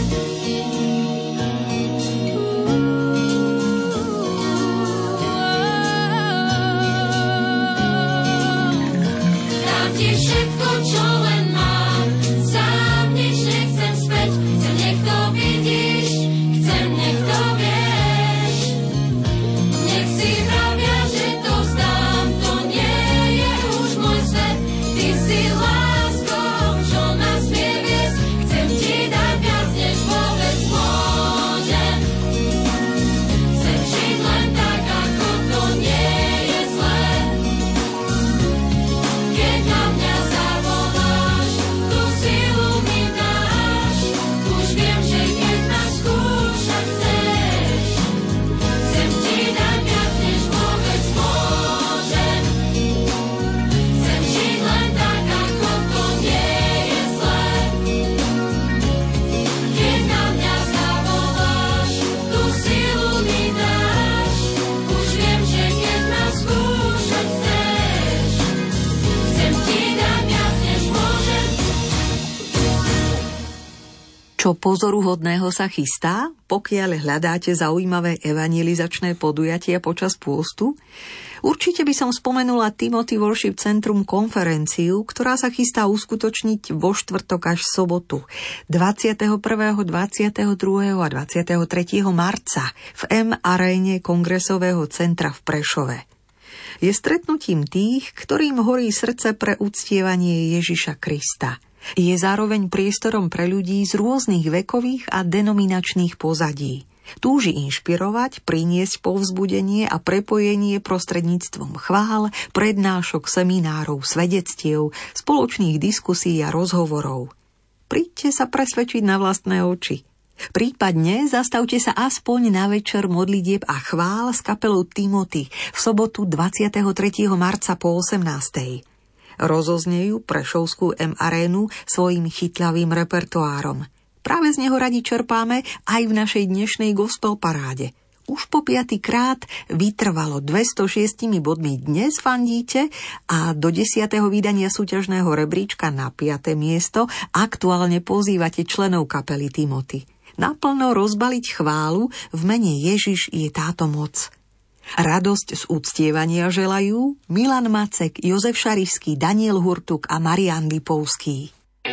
Dám ti všetko, čo len mám. Sám nič nechcem späť. Chcem, nech to vidíš. Chcem, nech to vieš. Nech si vravia, že to vzdám. To nie je už môj svet. Ty si láskou, čo nás vie viesť. Chcem ti dať viac, než vôbec môžem. Chcem žiť len tak, ako to nie je zlé. Keď na mňa zavoláš, tú silu mi dáš. Už viem, že keď ma skúšať chceš. Chcem ti dať viac, než vôbec môžem. Chcem žiť len tak, ako to nie je zlé. Keď na mňa zavoláš, tú silu mi dáš. Už viem, že keď ma skúšať chceš. Chcem ti dať viac, než môžem. Čo pozoruhodného sa chystá, pokiaľ hľadáte zaujímavé evangelizačné podujatia počas pôstu? Určite by som spomenula Timothy Worship Centrum konferenciu, ktorá sa chystá uskutočniť vo štvrtok až sobotu 21., 22. a 23. marca v M aréne Kongresového centra v Prešove. Je stretnutím tých, ktorým horí srdce pre uctievanie Ježiša Krista. Je zároveň priestorom pre ľudí z rôznych vekových a denominačných pozadí. Túži inšpirovať, priniesť povzbudenie a prepojenie prostredníctvom chvál, prednášok, seminárov, svedectiev, spoločných diskusí a rozhovorov. Príďte sa presvedčiť na vlastné oči. Prípadne zastavte sa aspoň na večer modlitieb a chvál s kapelou Timothy v sobotu 23. marca po 18. Rozoznejú Prešovskú M arénu svojim chytľavým repertoárom. Práve z neho radi čerpáme aj v našej dnešnej gospel paráde. Už po 5. krát vytrvalo 206 bodmi dnes fandíte a do 10. vydania súťažného rebríčka na 5. miesto aktuálne pozývate členov kapely Timothy. Naplno rozbaliť chválu v mene Ježiš je táto moc. Radosť z uctievania želajú Milan Macek, Jozef Šarišský, Daniel Hurtuk a Marián Lipovský.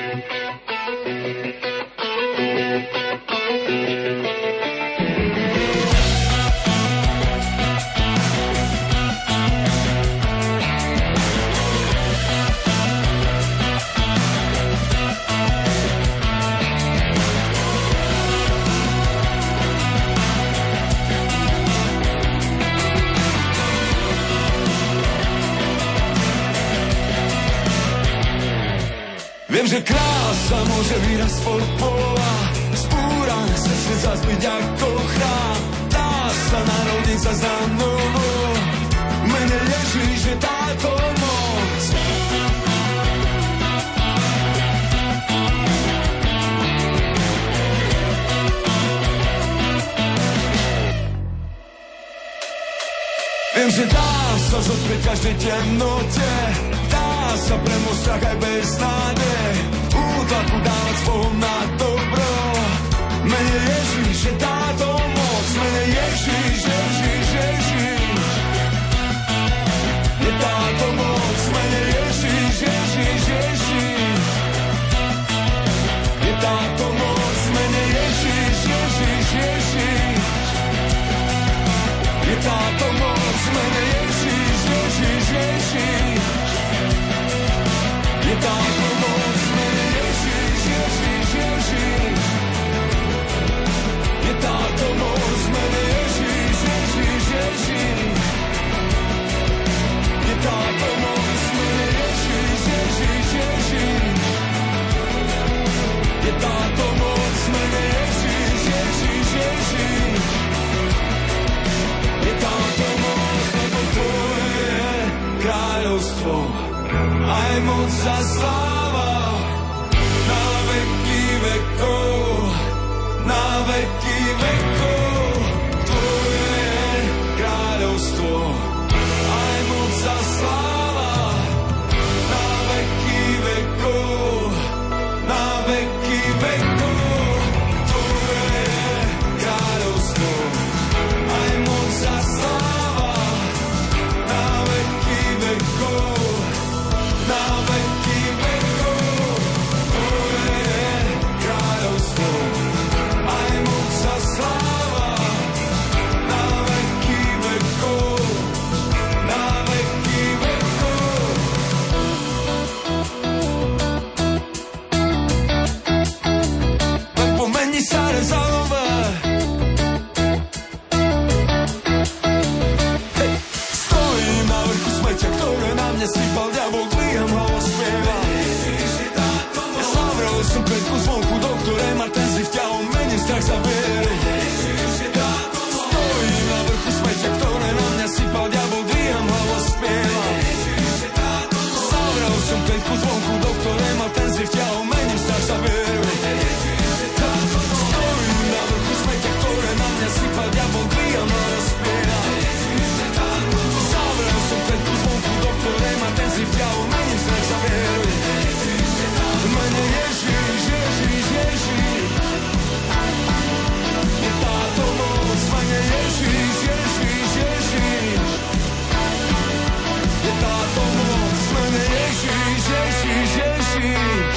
Viem, že krása môže vyrásť spod pola, spúrané srdce zazbyť ako chrám. Dá sa narodiť sa za novo, v mene Ježiš že dá sa zotrieť každej temnote, dá sa premôcť strach aj bez nádej, útlaku dávať spolu na dobro. Mene Ježiš je táto moc, mene Ježiš, Ježiš, Ježiš. Je táto moc, mene Ježiš, Ježiš, Ježiš. Je táto moc, mene Ježiš, Ježiš, Ježiš. Je táto moc, mene Ježiš, Ježiš, Ježiš. Je táto moc, mene Ježiš, Ježiš, Ježiš. Je táto moc, mene Ježiš, Ježiš, Ježiš. Je táto moc, mene Ježiš, Ježiš, Ježiš. Je táto moc, mene Ježiš, Ježiš, Ježiš. Je táto moc, lebo tvoje je kráľovstvo, aj moc a sláva, na veky vekov, na veky vekov. Tvoje je kráľovstvo, aj moc a sláva, na veky vekov, na veky vekov. Tvoje je kráľovstvo, aj moc a sláva, na veky vekov, na veky vekov. Tvoje je kráľovstvo, aj moc a sláva, na veky vekov, na veky vekov. Len pomení sa rezalové. Stojím na vrchu smeťa, ktoré na mne sypal diabol, dvíham hlavu, spievam. Ja zavrel som pätku zvonku, do ktorej ma ten zliv ťahol, mením strach za vieru. Stojím na vrchu smeťa, ktoré na mňa sypal diabol, dvíham hlavu, spievam. Zavrel som pätku zvonku, do ktorej ma ten zliv ťahol, mením strach za vieru. Stojím na vrchu smeťa, ktoré na mňa sypal diabol, dvíham hlavu, spievam. Zavrel som pätku zvonku, do ktorej ma ten zliv ťahol, mením strach za vieru. Mene Ježiš, Ježiš, Ježiš. Je táto moc, mene Ježiš, Ježiš, Ježiš. Je táto moc, mene Ježiš, Ježiš, Ježiš.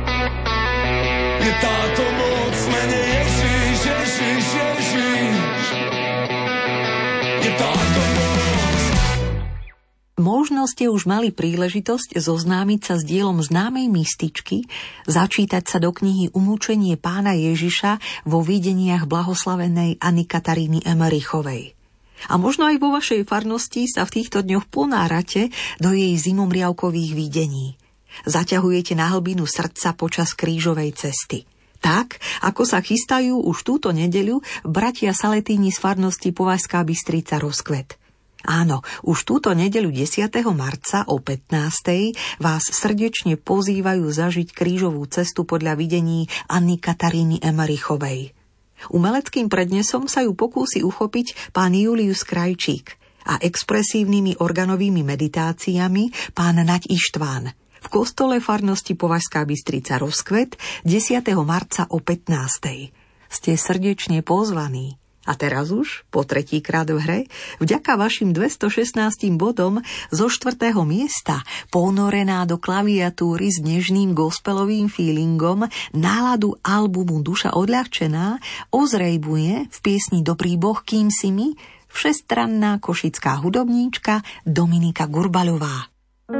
Je táto moc, mene Ježiš, Ježiš, Ježiš. Je táto moc. Možno ste už mali príležitosť zoznámiť sa s dielom známej mystičky, začítať sa do knihy Umúčenie Pána Ježiša vo videniach blahoslavenej Anny Kataríny Emerichovej. A možno aj vo vašej farnosti sa v týchto dňoch ponárate do jej zimomriavkových videní. Zaťahujete na hlbinu srdca počas krížovej cesty. Tak, ako sa chystajú už túto nedeľu bratia Saletíni z farnosti Považská Bystrica Rozkvet. Áno, už túto nedeľu 10. marca o 15. vás srdečne pozývajú zažiť krížovú cestu podľa videní Anny Kataríny Emerichovej. Umeleckým prednesom sa ju pokúsi uchopiť pán Julius Krajčík a expresívnymi organovými meditáciami pán Naď Ištván v kostole farnosti Považská Bystrica Rozkvet 10. marca o 15. Ste srdečne pozvaní. A teraz už, po tretíkrát v hre, vďaka vašim 216 bodom zo 4. miesta, ponorená do klaviatúry s nežným gospelovým feelingom, náladu albumu Duša odľahčená, ozrejbuje v piesni Dobrý Boh, kým si my, všestranná košická hudobníčka Dominika Gurbaľová.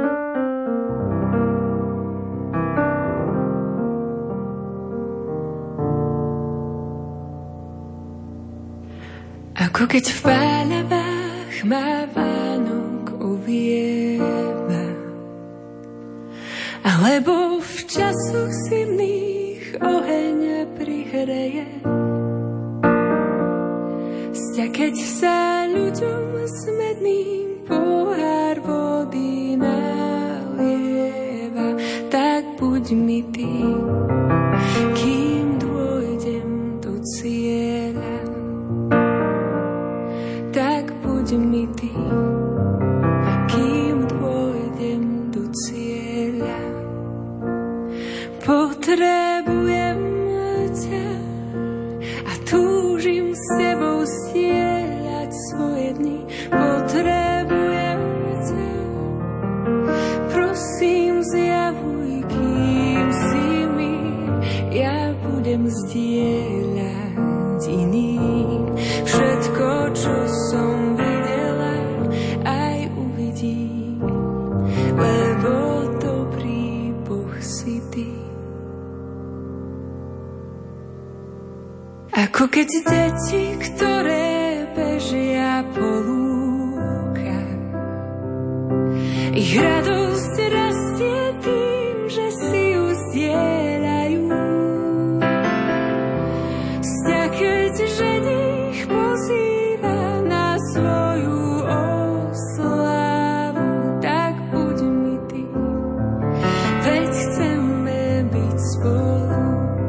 Ako keď v páľavách má Vánok uvieva, alebo v časoch zimných oheň prihreje. Sťa keď sa ľuďom smedným pohár vody nalieva, tak buď mi ty, kým dôjdem do cieľa. Tak buď mi ty. Ako keď deti, ktoré bežia po lúkach, ich radosť rastie tým, že si ju zdieľajú. Sňa, keď ženích pozýva na svoju oslavu, tak buď mi ty, veď chceme byť spolu.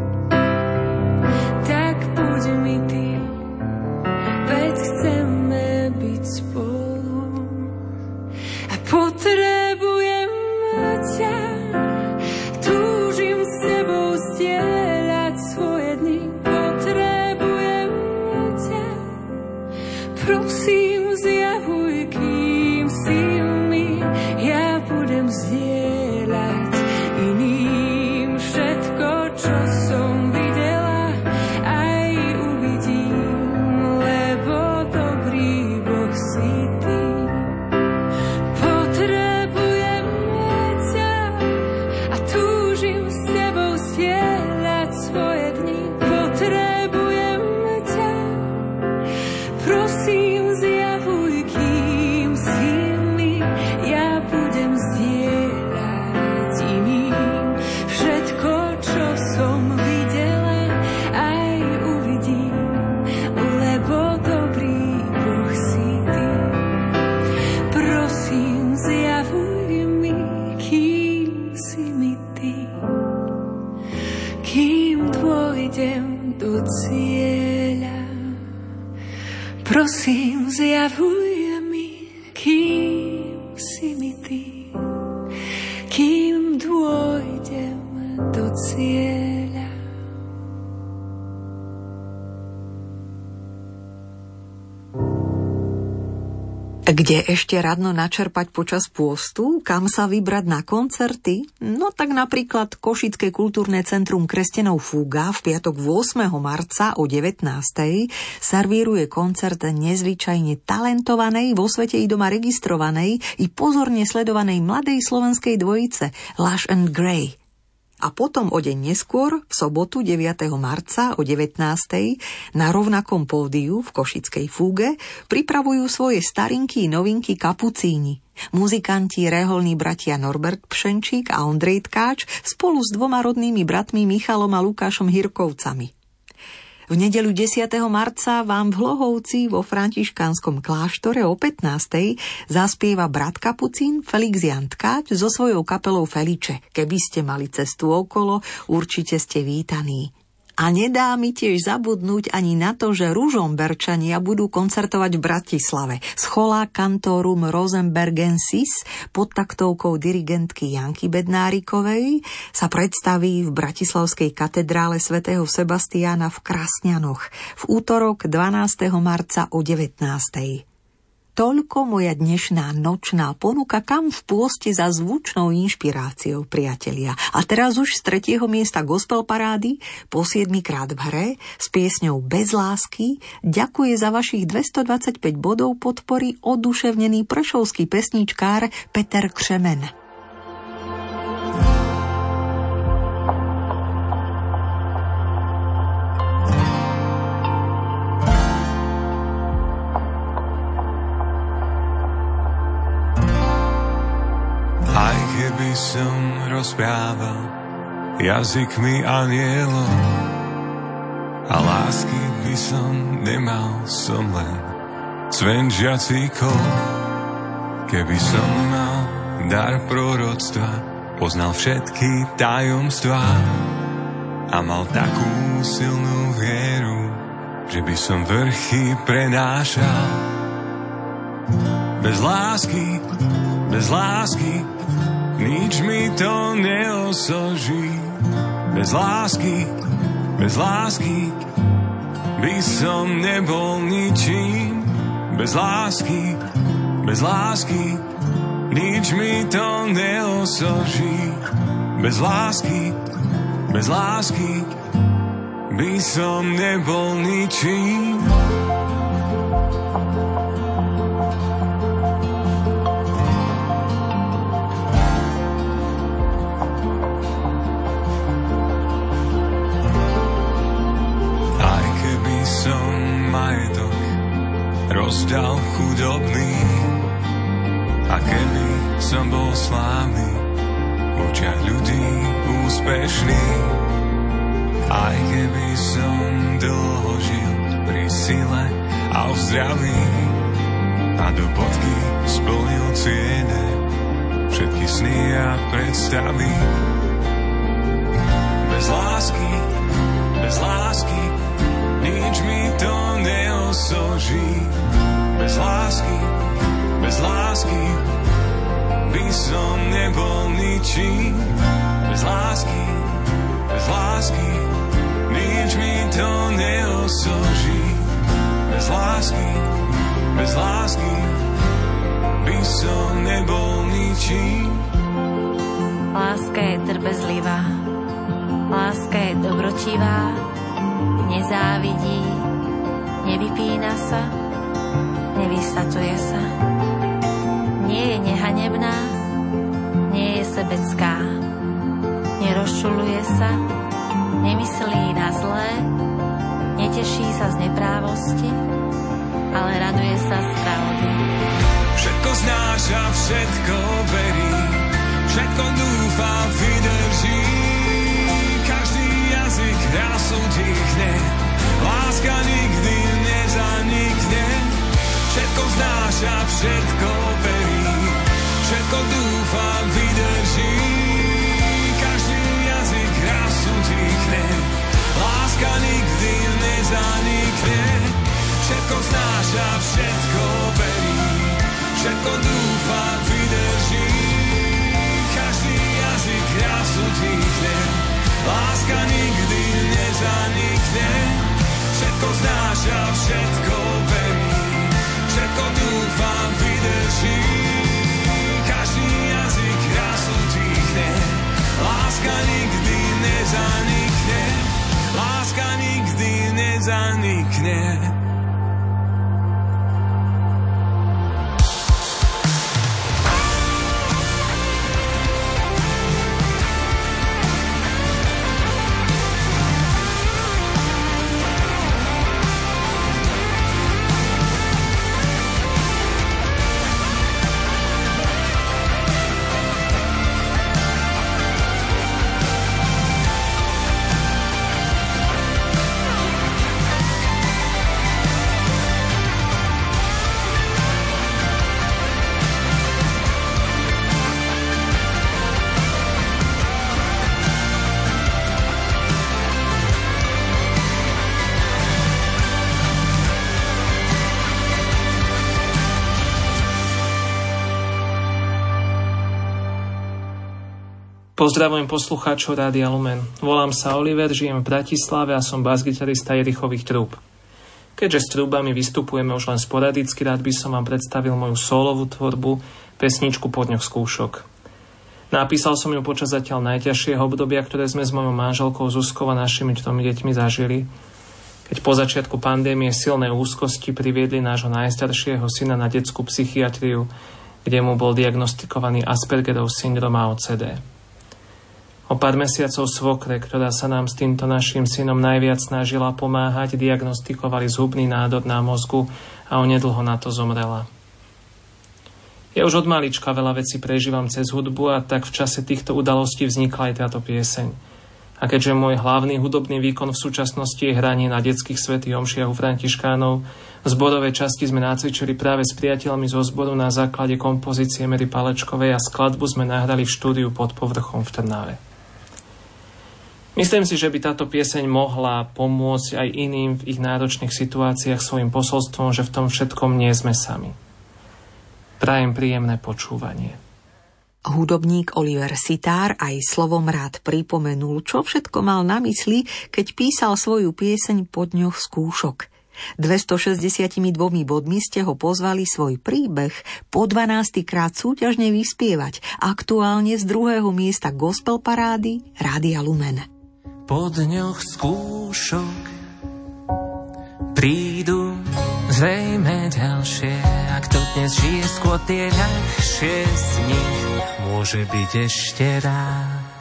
Tak buď mi ty, veď chceme byť spolu. A potrebujem ťa, túžim s tebou zdieľať svoje dny. Potrebujem ťa, prosím zjavuj, kým si mi, ja budem zdieľať iným všetko, čo som videla, aj uvidím, lebo dobrý Boh si ty. Potrebujem ťa a túžim s tebou zdieľať svoje dni. Potrebujem ťa, prosím zjavuj, kým si mi, ja budem zdieľať iným všetko, čo som videla, aj uvidím, lebo dobrý Boh si ty. Prosím zjavuj mi, kým si mi ty, kým dôjdem do cieľa. Prosím zjavuj mi, kým si mi ty, kým dôjdem do cieľa. Kde ešte radno načerpať počas pôstu? Kam sa vybrať na koncerty? No tak napríklad Košické kultúrne centrum Kresťanov Fúga v piatok 8. marca o 19. servíruje koncert nezvyčajne talentovanej, vo svete i doma registrovanej i pozorne sledovanej mladej slovenskej dvojice Lush and Grey. A potom o deň neskôr, v sobotu 9. marca o 19. na rovnakom pódiu v Košickej Fúge pripravujú svoje starinky i novinky Kapucíni. Muzikanti reholní bratia Norbert Pšenčík a Ondrej Tkáč spolu s dvoma rodnými bratmi Michalom a Lukášom Hirkovcami. V nedeľu 10. marca vám v Hlohovci vo františkánskom kláštore o 15. zaspieva brat Kapucín Felix Jan Tkáč so svojou kapelou Feliče. Keby ste mali cestu okolo, určite ste vítaní. A nedá mi tiež zabudnúť ani na to, že Ružomberčania budú koncertovať v Bratislave. Schola Cantorum Rosenbergensis pod taktovkou dirigentky Janky Bednárikovej sa predstaví v bratislavskej katedrále svätého Sebastiána v Krasňanoch v útorok 12. marca o 19. Toľko moja dnešná nočná ponuka, kam v pôste za zvučnou inšpiráciou, priatelia. A teraz už z 3. miesta gospel parády, po 7 krát v hre, s piesňou Bez lásky, ďakuje za vašich 225 bodov podpory oduševnený prešovský pesničkár Peter Křemen. Aj keby som rozprával jazykmi anielov a lásky by som nemal, som len cven žiacíkov. Keby som mal dar proroctva, poznal všetky tajomstvá a mal takú silnú vieru, že by som vrchy prenášal. Bez lásky nič mi to neosoží. Bez lásky by som nebol ničím. Bez lásky nič mi to neosoží. Bez lásky by som nebol ničím. som bol slávny, v očiach ľudí úspešný. Aj keby som dlho žil pri sile a v zdraví a do bodky splnil ciele všetky sny a predstavy. Bez lásky, nič mi to neosoží. Bez lásky, by som nebol ničím. Bez lásky, nič mi to neosoží. Bez lásky, by som nebol ničím. Láska je trpezlivá, láska je dobrotivá, nezávidí, nevypína sa, nevysadzuje sa. Nie je nehanebná, nie je sebecká, nerozčuluje sa, nemyslí na zlé, neteší sa z neprávosti, ale raduje sa z pravdy. Všetko znáša, všetko verí, všetko dúfa, vydrží. Každý jazyk raz utichne, láska nikdy nezanikne. Všetko znáša, všetko verí, všetko dúfa, vydrží. Každý jazyk raz utichne, láska nikdy nezanikne. Všetko znáša, všetko verí, všetko dúfa, vydrží. Každý jazyk raz utichne, láska nikdy nezanikne. Všetko znáša, všetko verí, všetko dúfa, vydrží. Každý jazyk raz utichne, láska nikdy nezanikne. Láska nikdy nezanikne. Pozdravujem poslucháčov Rádia Lumen. Volám sa Oliver, žijem v Bratislave a som basgitarista Jerichových trúb. Keďže s trúbami vystupujeme už len sporadicky, rád by som vám predstavil moju sólovú tvorbu, pesničku Podňoch skúšok. Napísal som ju počas zatiaľ najťažšieho obdobia, ktoré sme s mojou manželkou Zuzkou a našimi 3 deťmi zažili, keď po začiatku pandémie silné úzkosti priviedli nášho najstaršieho syna na detskú psychiatriu, kde mu bol diagnostikovaný Aspergerov syndrom a OCD. O pár mesiacov svokre, ktorá sa nám s týmto našim synom najviac snažila pomáhať, diagnostikovali zhubný nádor na mozgu a onedlho na to zomrela. Ja už od malička veľa vecí prežívam cez hudbu a tak v čase týchto udalostí vznikla aj táto pieseň. A keďže môj hlavný hudobný výkon v súčasnosti je hranie na detských svätých omšiach u františkánov, v zborovej časti sme nacvičili práve s priateľmi zo zboru na základe kompozície Mary Palečkovej a skladbu sme nahrali v štúdiu Pod povrchom v Trnave. Myslím si, že by táto pieseň mohla pomôcť aj iným v ich náročných situáciách svojim posolstvom, že v tom všetkom nie sme sami. Prajem príjemné počúvanie. Hudobník Oliver Sitár aj slovom rád pripomenul, čo všetko mal na mysli, keď písal svoju pieseň Podňoch skúšok. 262 bodmi ste ho pozvali svoj príbeh po 12. krát súťažne vyspievať, aktuálne z 2. miesta gospel parády Rádia Lumen. Po dňoch skúšok prídu zrejme ďalšie, ak to dnes žije skôr tie ľahšie z nich môže byť ešte rád.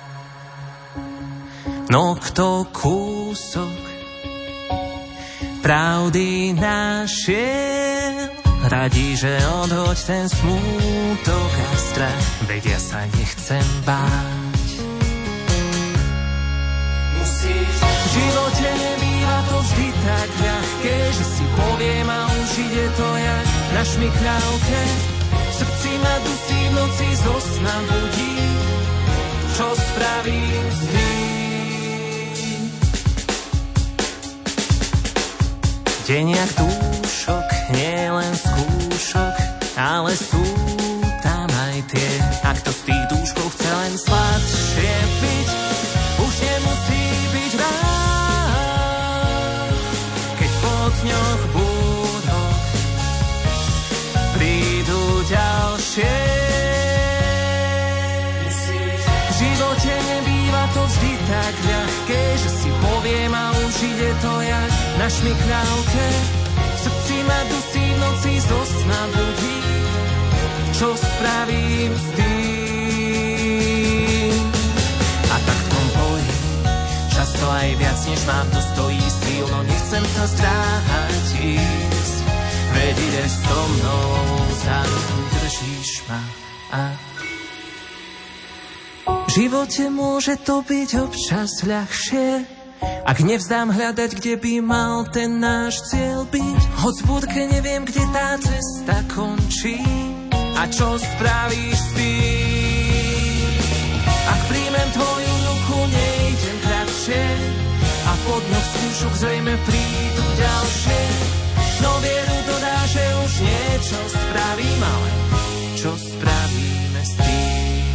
No kto kúsok pravdy našiel, Odstadí, že odhoď ten smútok a strach, veď ja sa nechcem báť. V živote nebýva to vždy tak ľahké, že si poviem a už ide to jak na šmykľavke. V srdci ma dusí, v noci zo sna budí, čo spravím s tým? Deň jak dúšok, nie len skúšok, ale sú tam aj tie. A kto z tých dúškov chce len sladšie piť, už nemusí byť rád. Keď po dňoch búdok prídu ďalšie. V živote nebýva to vždy tak ľahké, že si poviem a už ide to jak na šmykľavke. V srdci ma dusí, v noci zo sna budí, čo spravím s tým? A tak v tom boji často aj viac, než mám, to stojí síl, no nechcem sa zdráhať ísť. Veď ideš so mnou, za ruku držíš ma a v živote môže to byť občas ľahšie, ak nevzdám hľadať, kde by mal ten náš cieľ byť. Hoď v búdke neviem, kde tá cesta končí, a čo spravíš s tým? Ak príjmem tvoju ruku, nejdem kratšie, a po dňoch skúšok zrejme prídu ďalšie. No vieru dodá, že už niečo spravím, ale čo spravíme s tým?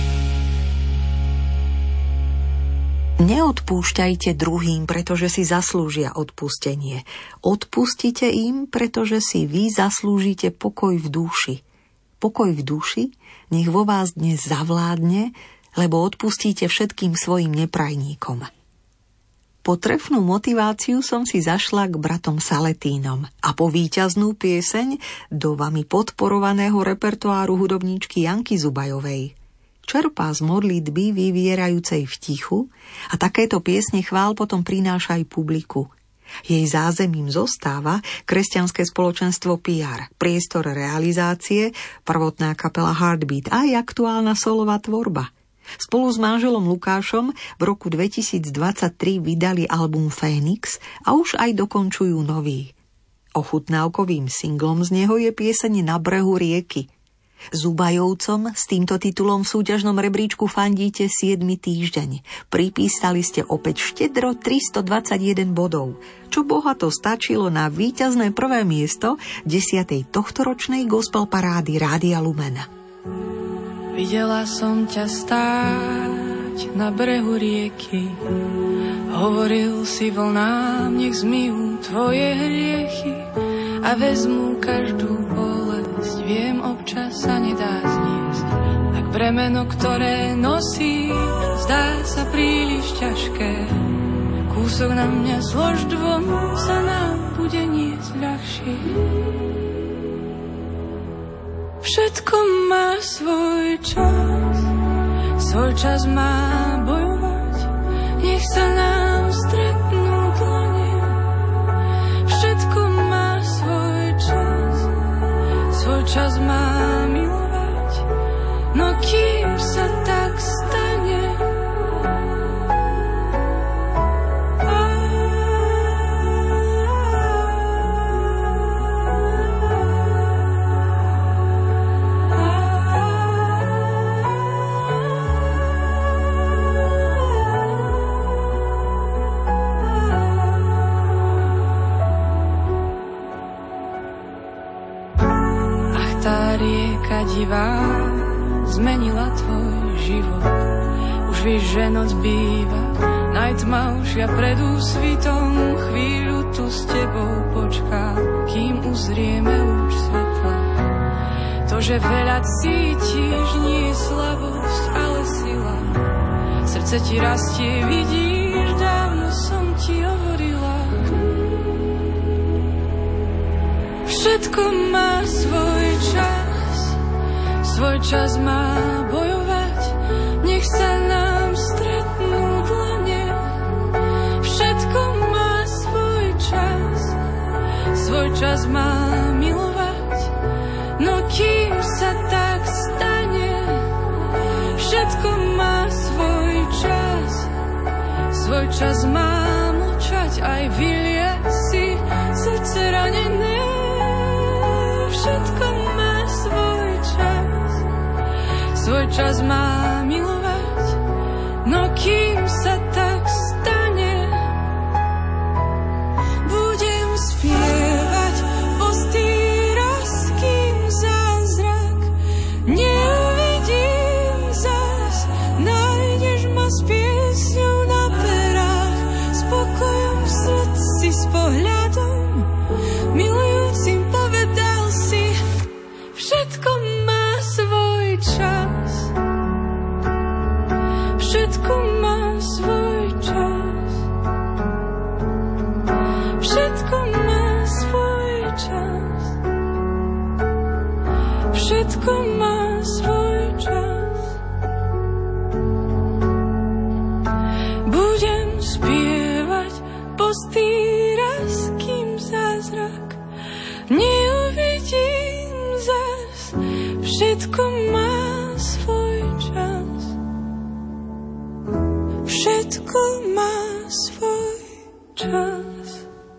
Neodpúšťajte druhým, pretože si zaslúžia odpustenie. Odpustite im, pretože si vy zaslúžite pokoj v duši. Pokoj v duši nech vo vás dnes zavládne, lebo odpustíte všetkým svojim neprajníkom. Po trefnú motiváciu som si zašla k bratom Saletínom a po víťaznú pieseň do vami podporovaného repertoáru hudobníčky Janky Zubajovej. Čerpá z modlitby vyvierajúcej v tichu a takéto piesne chvál potom prináša aj publiku. Jej zázemím zostáva kresťanské spoločenstvo PR, priestor realizácie, prvotná kapela Heartbeat a aj aktuálna solová tvorba. Spolu s manželom Lukášom v roku 2023 vydali album Fénix a už aj dokončujú nový. Ochutnávkovým singlom z neho je pieseň Na brehu rieky. Zubajovcom s týmto titulom v súťažnom rebríčku fandíte 7. týždeň. Pripísali ste opäť štedro 321 bodov, čo bohato stačilo na víťazné prvé miesto 10. tohtoročnej gospel parády Rádia Lumen. Videla som ťa stáť na brehu rieky, hovoril si vlnám, nech zmyjú tvoje hriechy a vezmú každú bolesť, viem, občas sa nedá zniesť. Tak bremeno, ktoré nosí, zdá sa príliš ťažké. Kúsok na mňa zlož, dvom sa nám bude niesť ľahšie. Všetko má svoj čas má bojovať, nech sa nám stretnú dlane. Všetko má svoj čas má milovať, no kým sa tak stane, divá zmenila tvoj život. Už víš, že noc býva najtmavšia pred úsvitom. Chvíľu tu s tebou počkám, kým uzrieme už svetla. To, že veľa cítiš, nie je slabosť, ale sila. Srdce ti rastie, vidíš, dávno som ti hovorila. Všetko má svoj čas má bojovať, nech sa nám stretnú dlane. Všetko má svoj čas má milovať, svoj čas má mlčať, aj vylie si srdce ranené. Všetko má svoj čas má milovať, no kým sa tak stane, budem spievať postý raz, kým zázrak neuvidím zas. Nájdeš ma s piesňou na perách, s pokojom v srdci, s pohľadom milujúcim povedal si, všetko má svoj čas. Všetko má svoj čas. Všetko má svoj čas. Všetko má svoj čas. Budem spievať postý raz, kým zázrak neuvidím zas. Všetko má svoj čas. Všetko má svoj čas.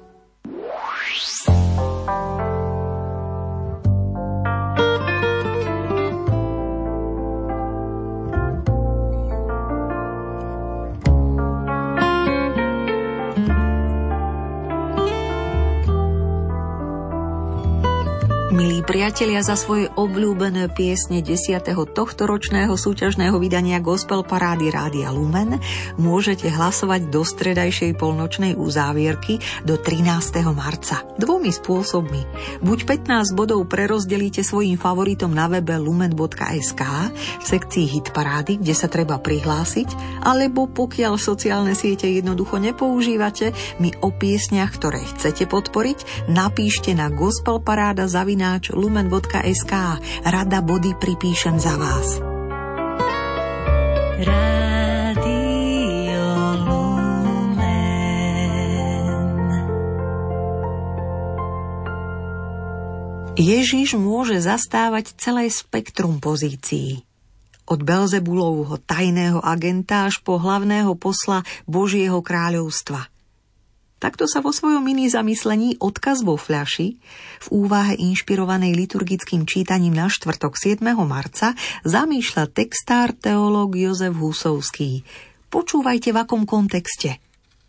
Milí priatelia, za svoje obľúbené piesne 10. tohtoročného súťažného vydania Gospel Parády Rádia Lumen môžete hlasovať do stredajšej polnočnej uzávierky do 13. marca. Dvomi spôsobmi. Buď 15 bodov prerozdelíte svojim favoritom na webe lumen.sk v sekcii Hit Parády, kde sa treba prihlásiť, alebo pokiaľ sociálne siete jednoducho nepoužívate, mi o piesniach, ktoré chcete podporiť, napíšte na gospelparáda@lumen.sk. Rada body pripíšem za vás. Rádio Lumen. Ježiš môže zastávať celé spektrum pozícií. Od Belzebulovho tajného agenta až po hlavného posla Božieho kráľovstva. Takto sa vo svojom mini zamyslení Odkaz vo fľaši v úvahe inšpirovanej liturgickým čítaním na štvrtok 7. marca zamýšľa textár teológ Jozef Husovský. Počúvajte, v akom kontexte.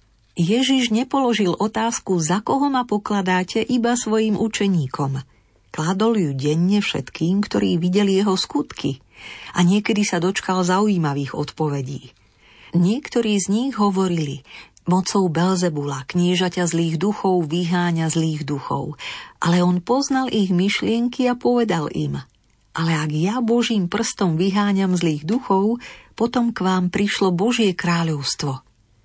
Ježiš nepoložil otázku, za koho ma pokladáte, iba svojim učeníkom. Kladol ju denne všetkým, ktorí videli jeho skutky. A niekedy sa dočkal zaujímavých odpovedí. Niektorí z nich hovorili: mocou Belzebula, kniežaťa zlých duchov, vyháňa zlých duchov. Ale on poznal ich myšlienky a povedal im: ale ak ja Božím prstom vyháňam zlých duchov, potom k vám prišlo Božie kráľovstvo.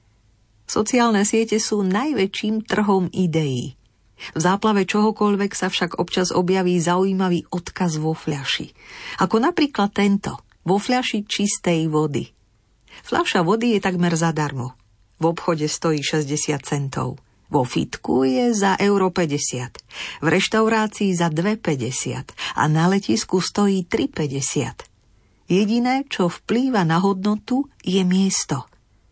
Sociálne siete sú najväčším trhom ideí. V záplave čohokoľvek sa však občas objaví zaujímavý odkaz vo fľaši. Ako napríklad tento, vo fľaši čistej vody. Fľaša vody je takmer zadarmo. V obchode stojí 60 centov. Vo fitku je za €50. V reštaurácii za €2,50 a na letisku stojí €3,50. Jediné, čo vplýva na hodnotu, je miesto.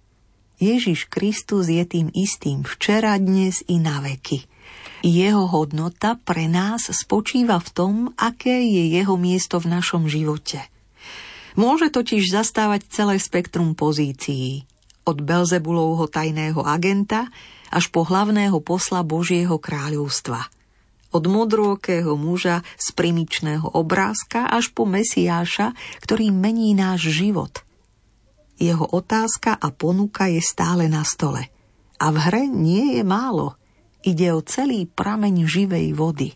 Ježiš Kristus je tým istým včera, dnes i na veky. Jeho hodnota pre nás spočíva v tom, aké je jeho miesto v našom živote. Môže totiž zastávať celé spektrum pozícií. Od Belzebulovho tajného agenta až po hlavného posla Božieho kráľovstva. Od modrookého muža z primičného obrázka až po Mesiáša, ktorý mení náš život. Jeho otázka a ponuka je stále na stole. A v hre nie je málo. Ide o celý prameň živej vody.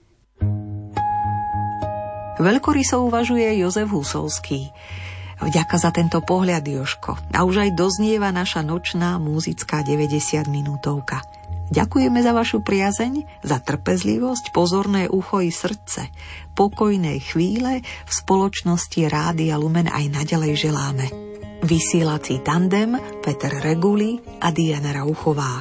Veľkoryso uvažuje Jozef Husovský. Vďaka za tento pohľad, Jožko. A už aj doznieva naša nočná muzická 90-minútovka. Ďakujeme za vašu priazeň, za trpezlivosť, pozorné ucho i srdce. Pokojné chvíle v spoločnosti Rádia Lumen aj naďalej želáme. Vysielací tandem Peter Reguli a Diana Rauchová.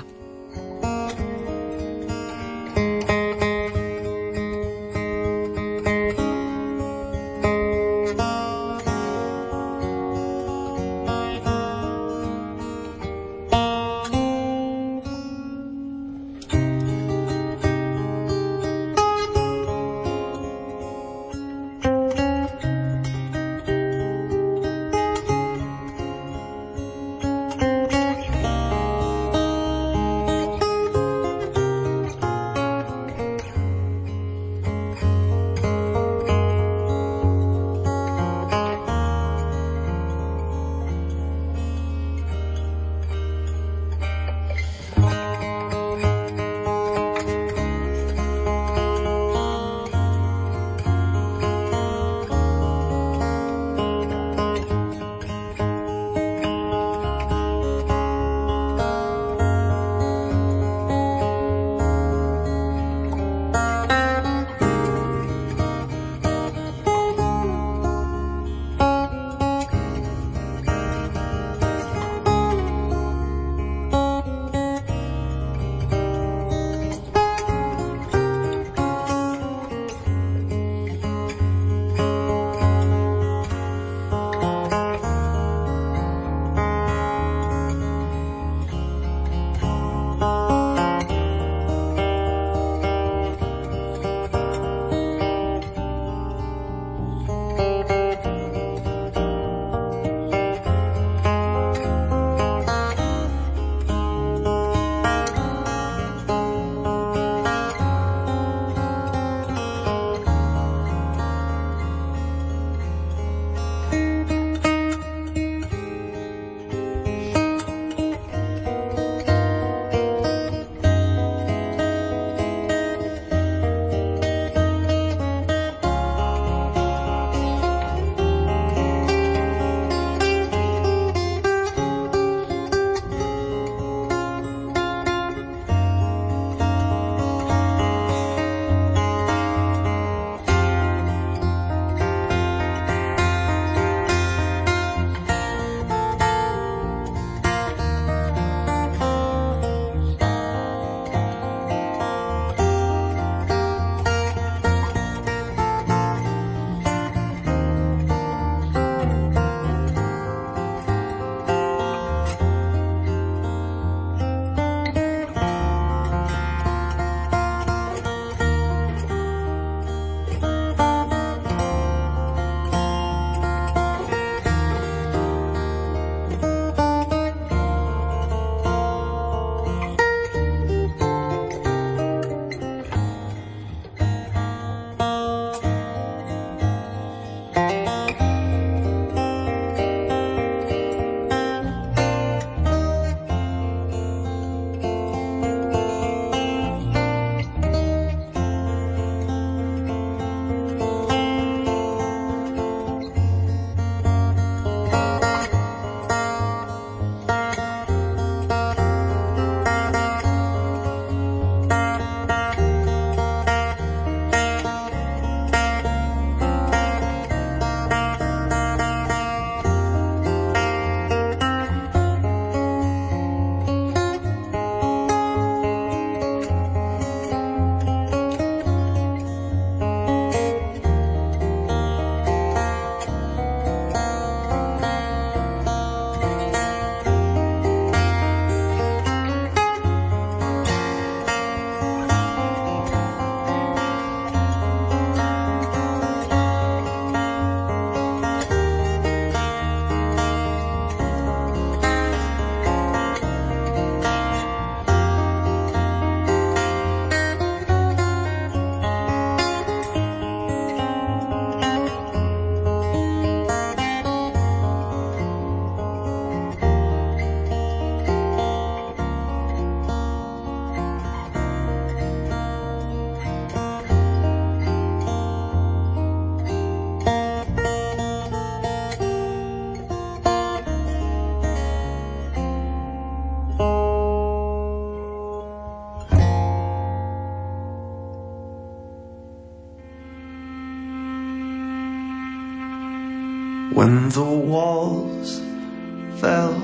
when the walls fell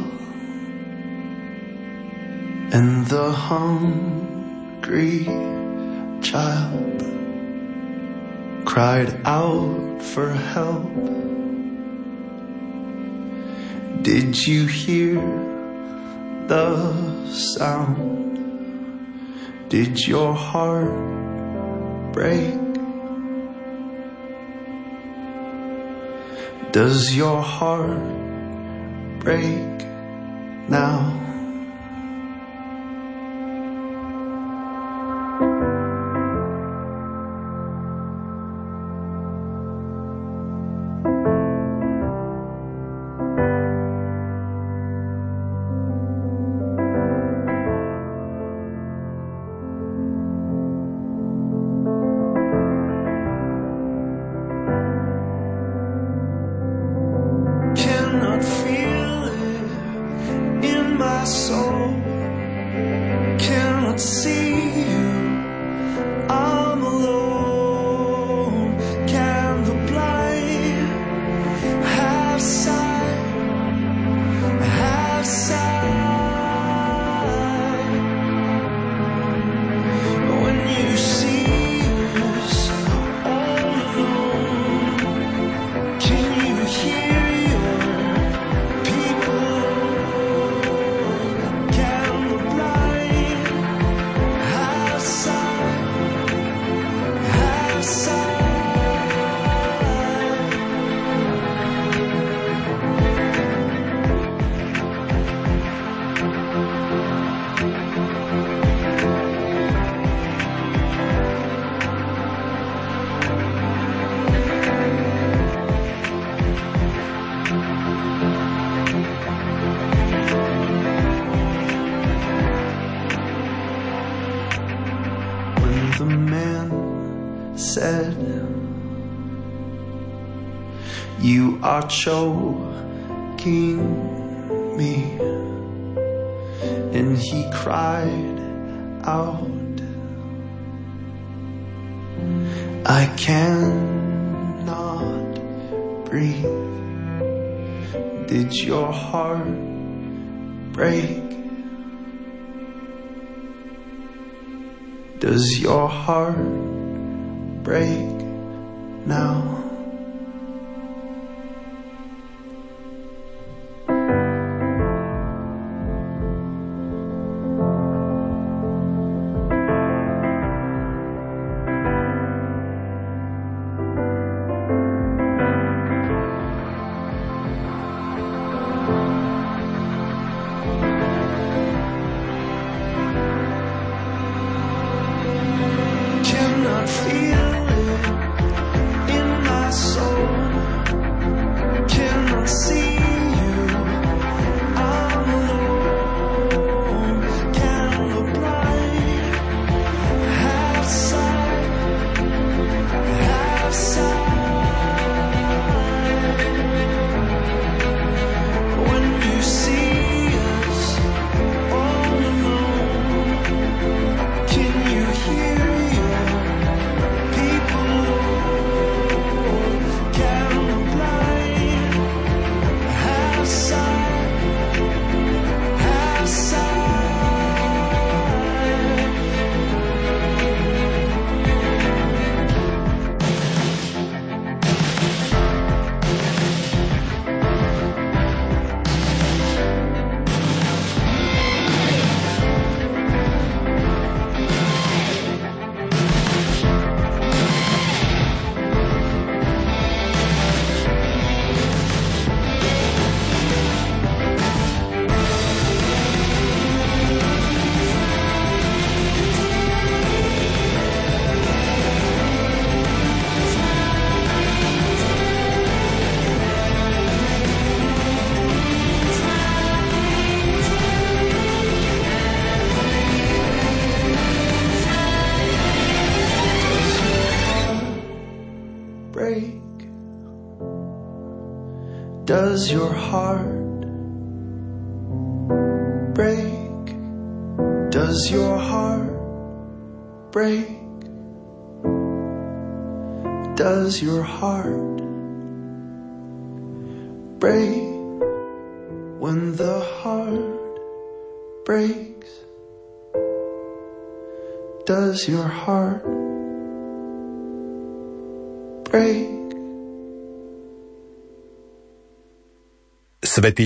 and the hungry child cried out for help. Did you hear the sound? Did your heart break? Does your heart break now? You are choking me, and he cried out, I cannot breathe. Did your heart break? Does your heart break now? Does your heart break? Does your heart break? Does your heart break when the heart breaks? Does your heart break? Svätý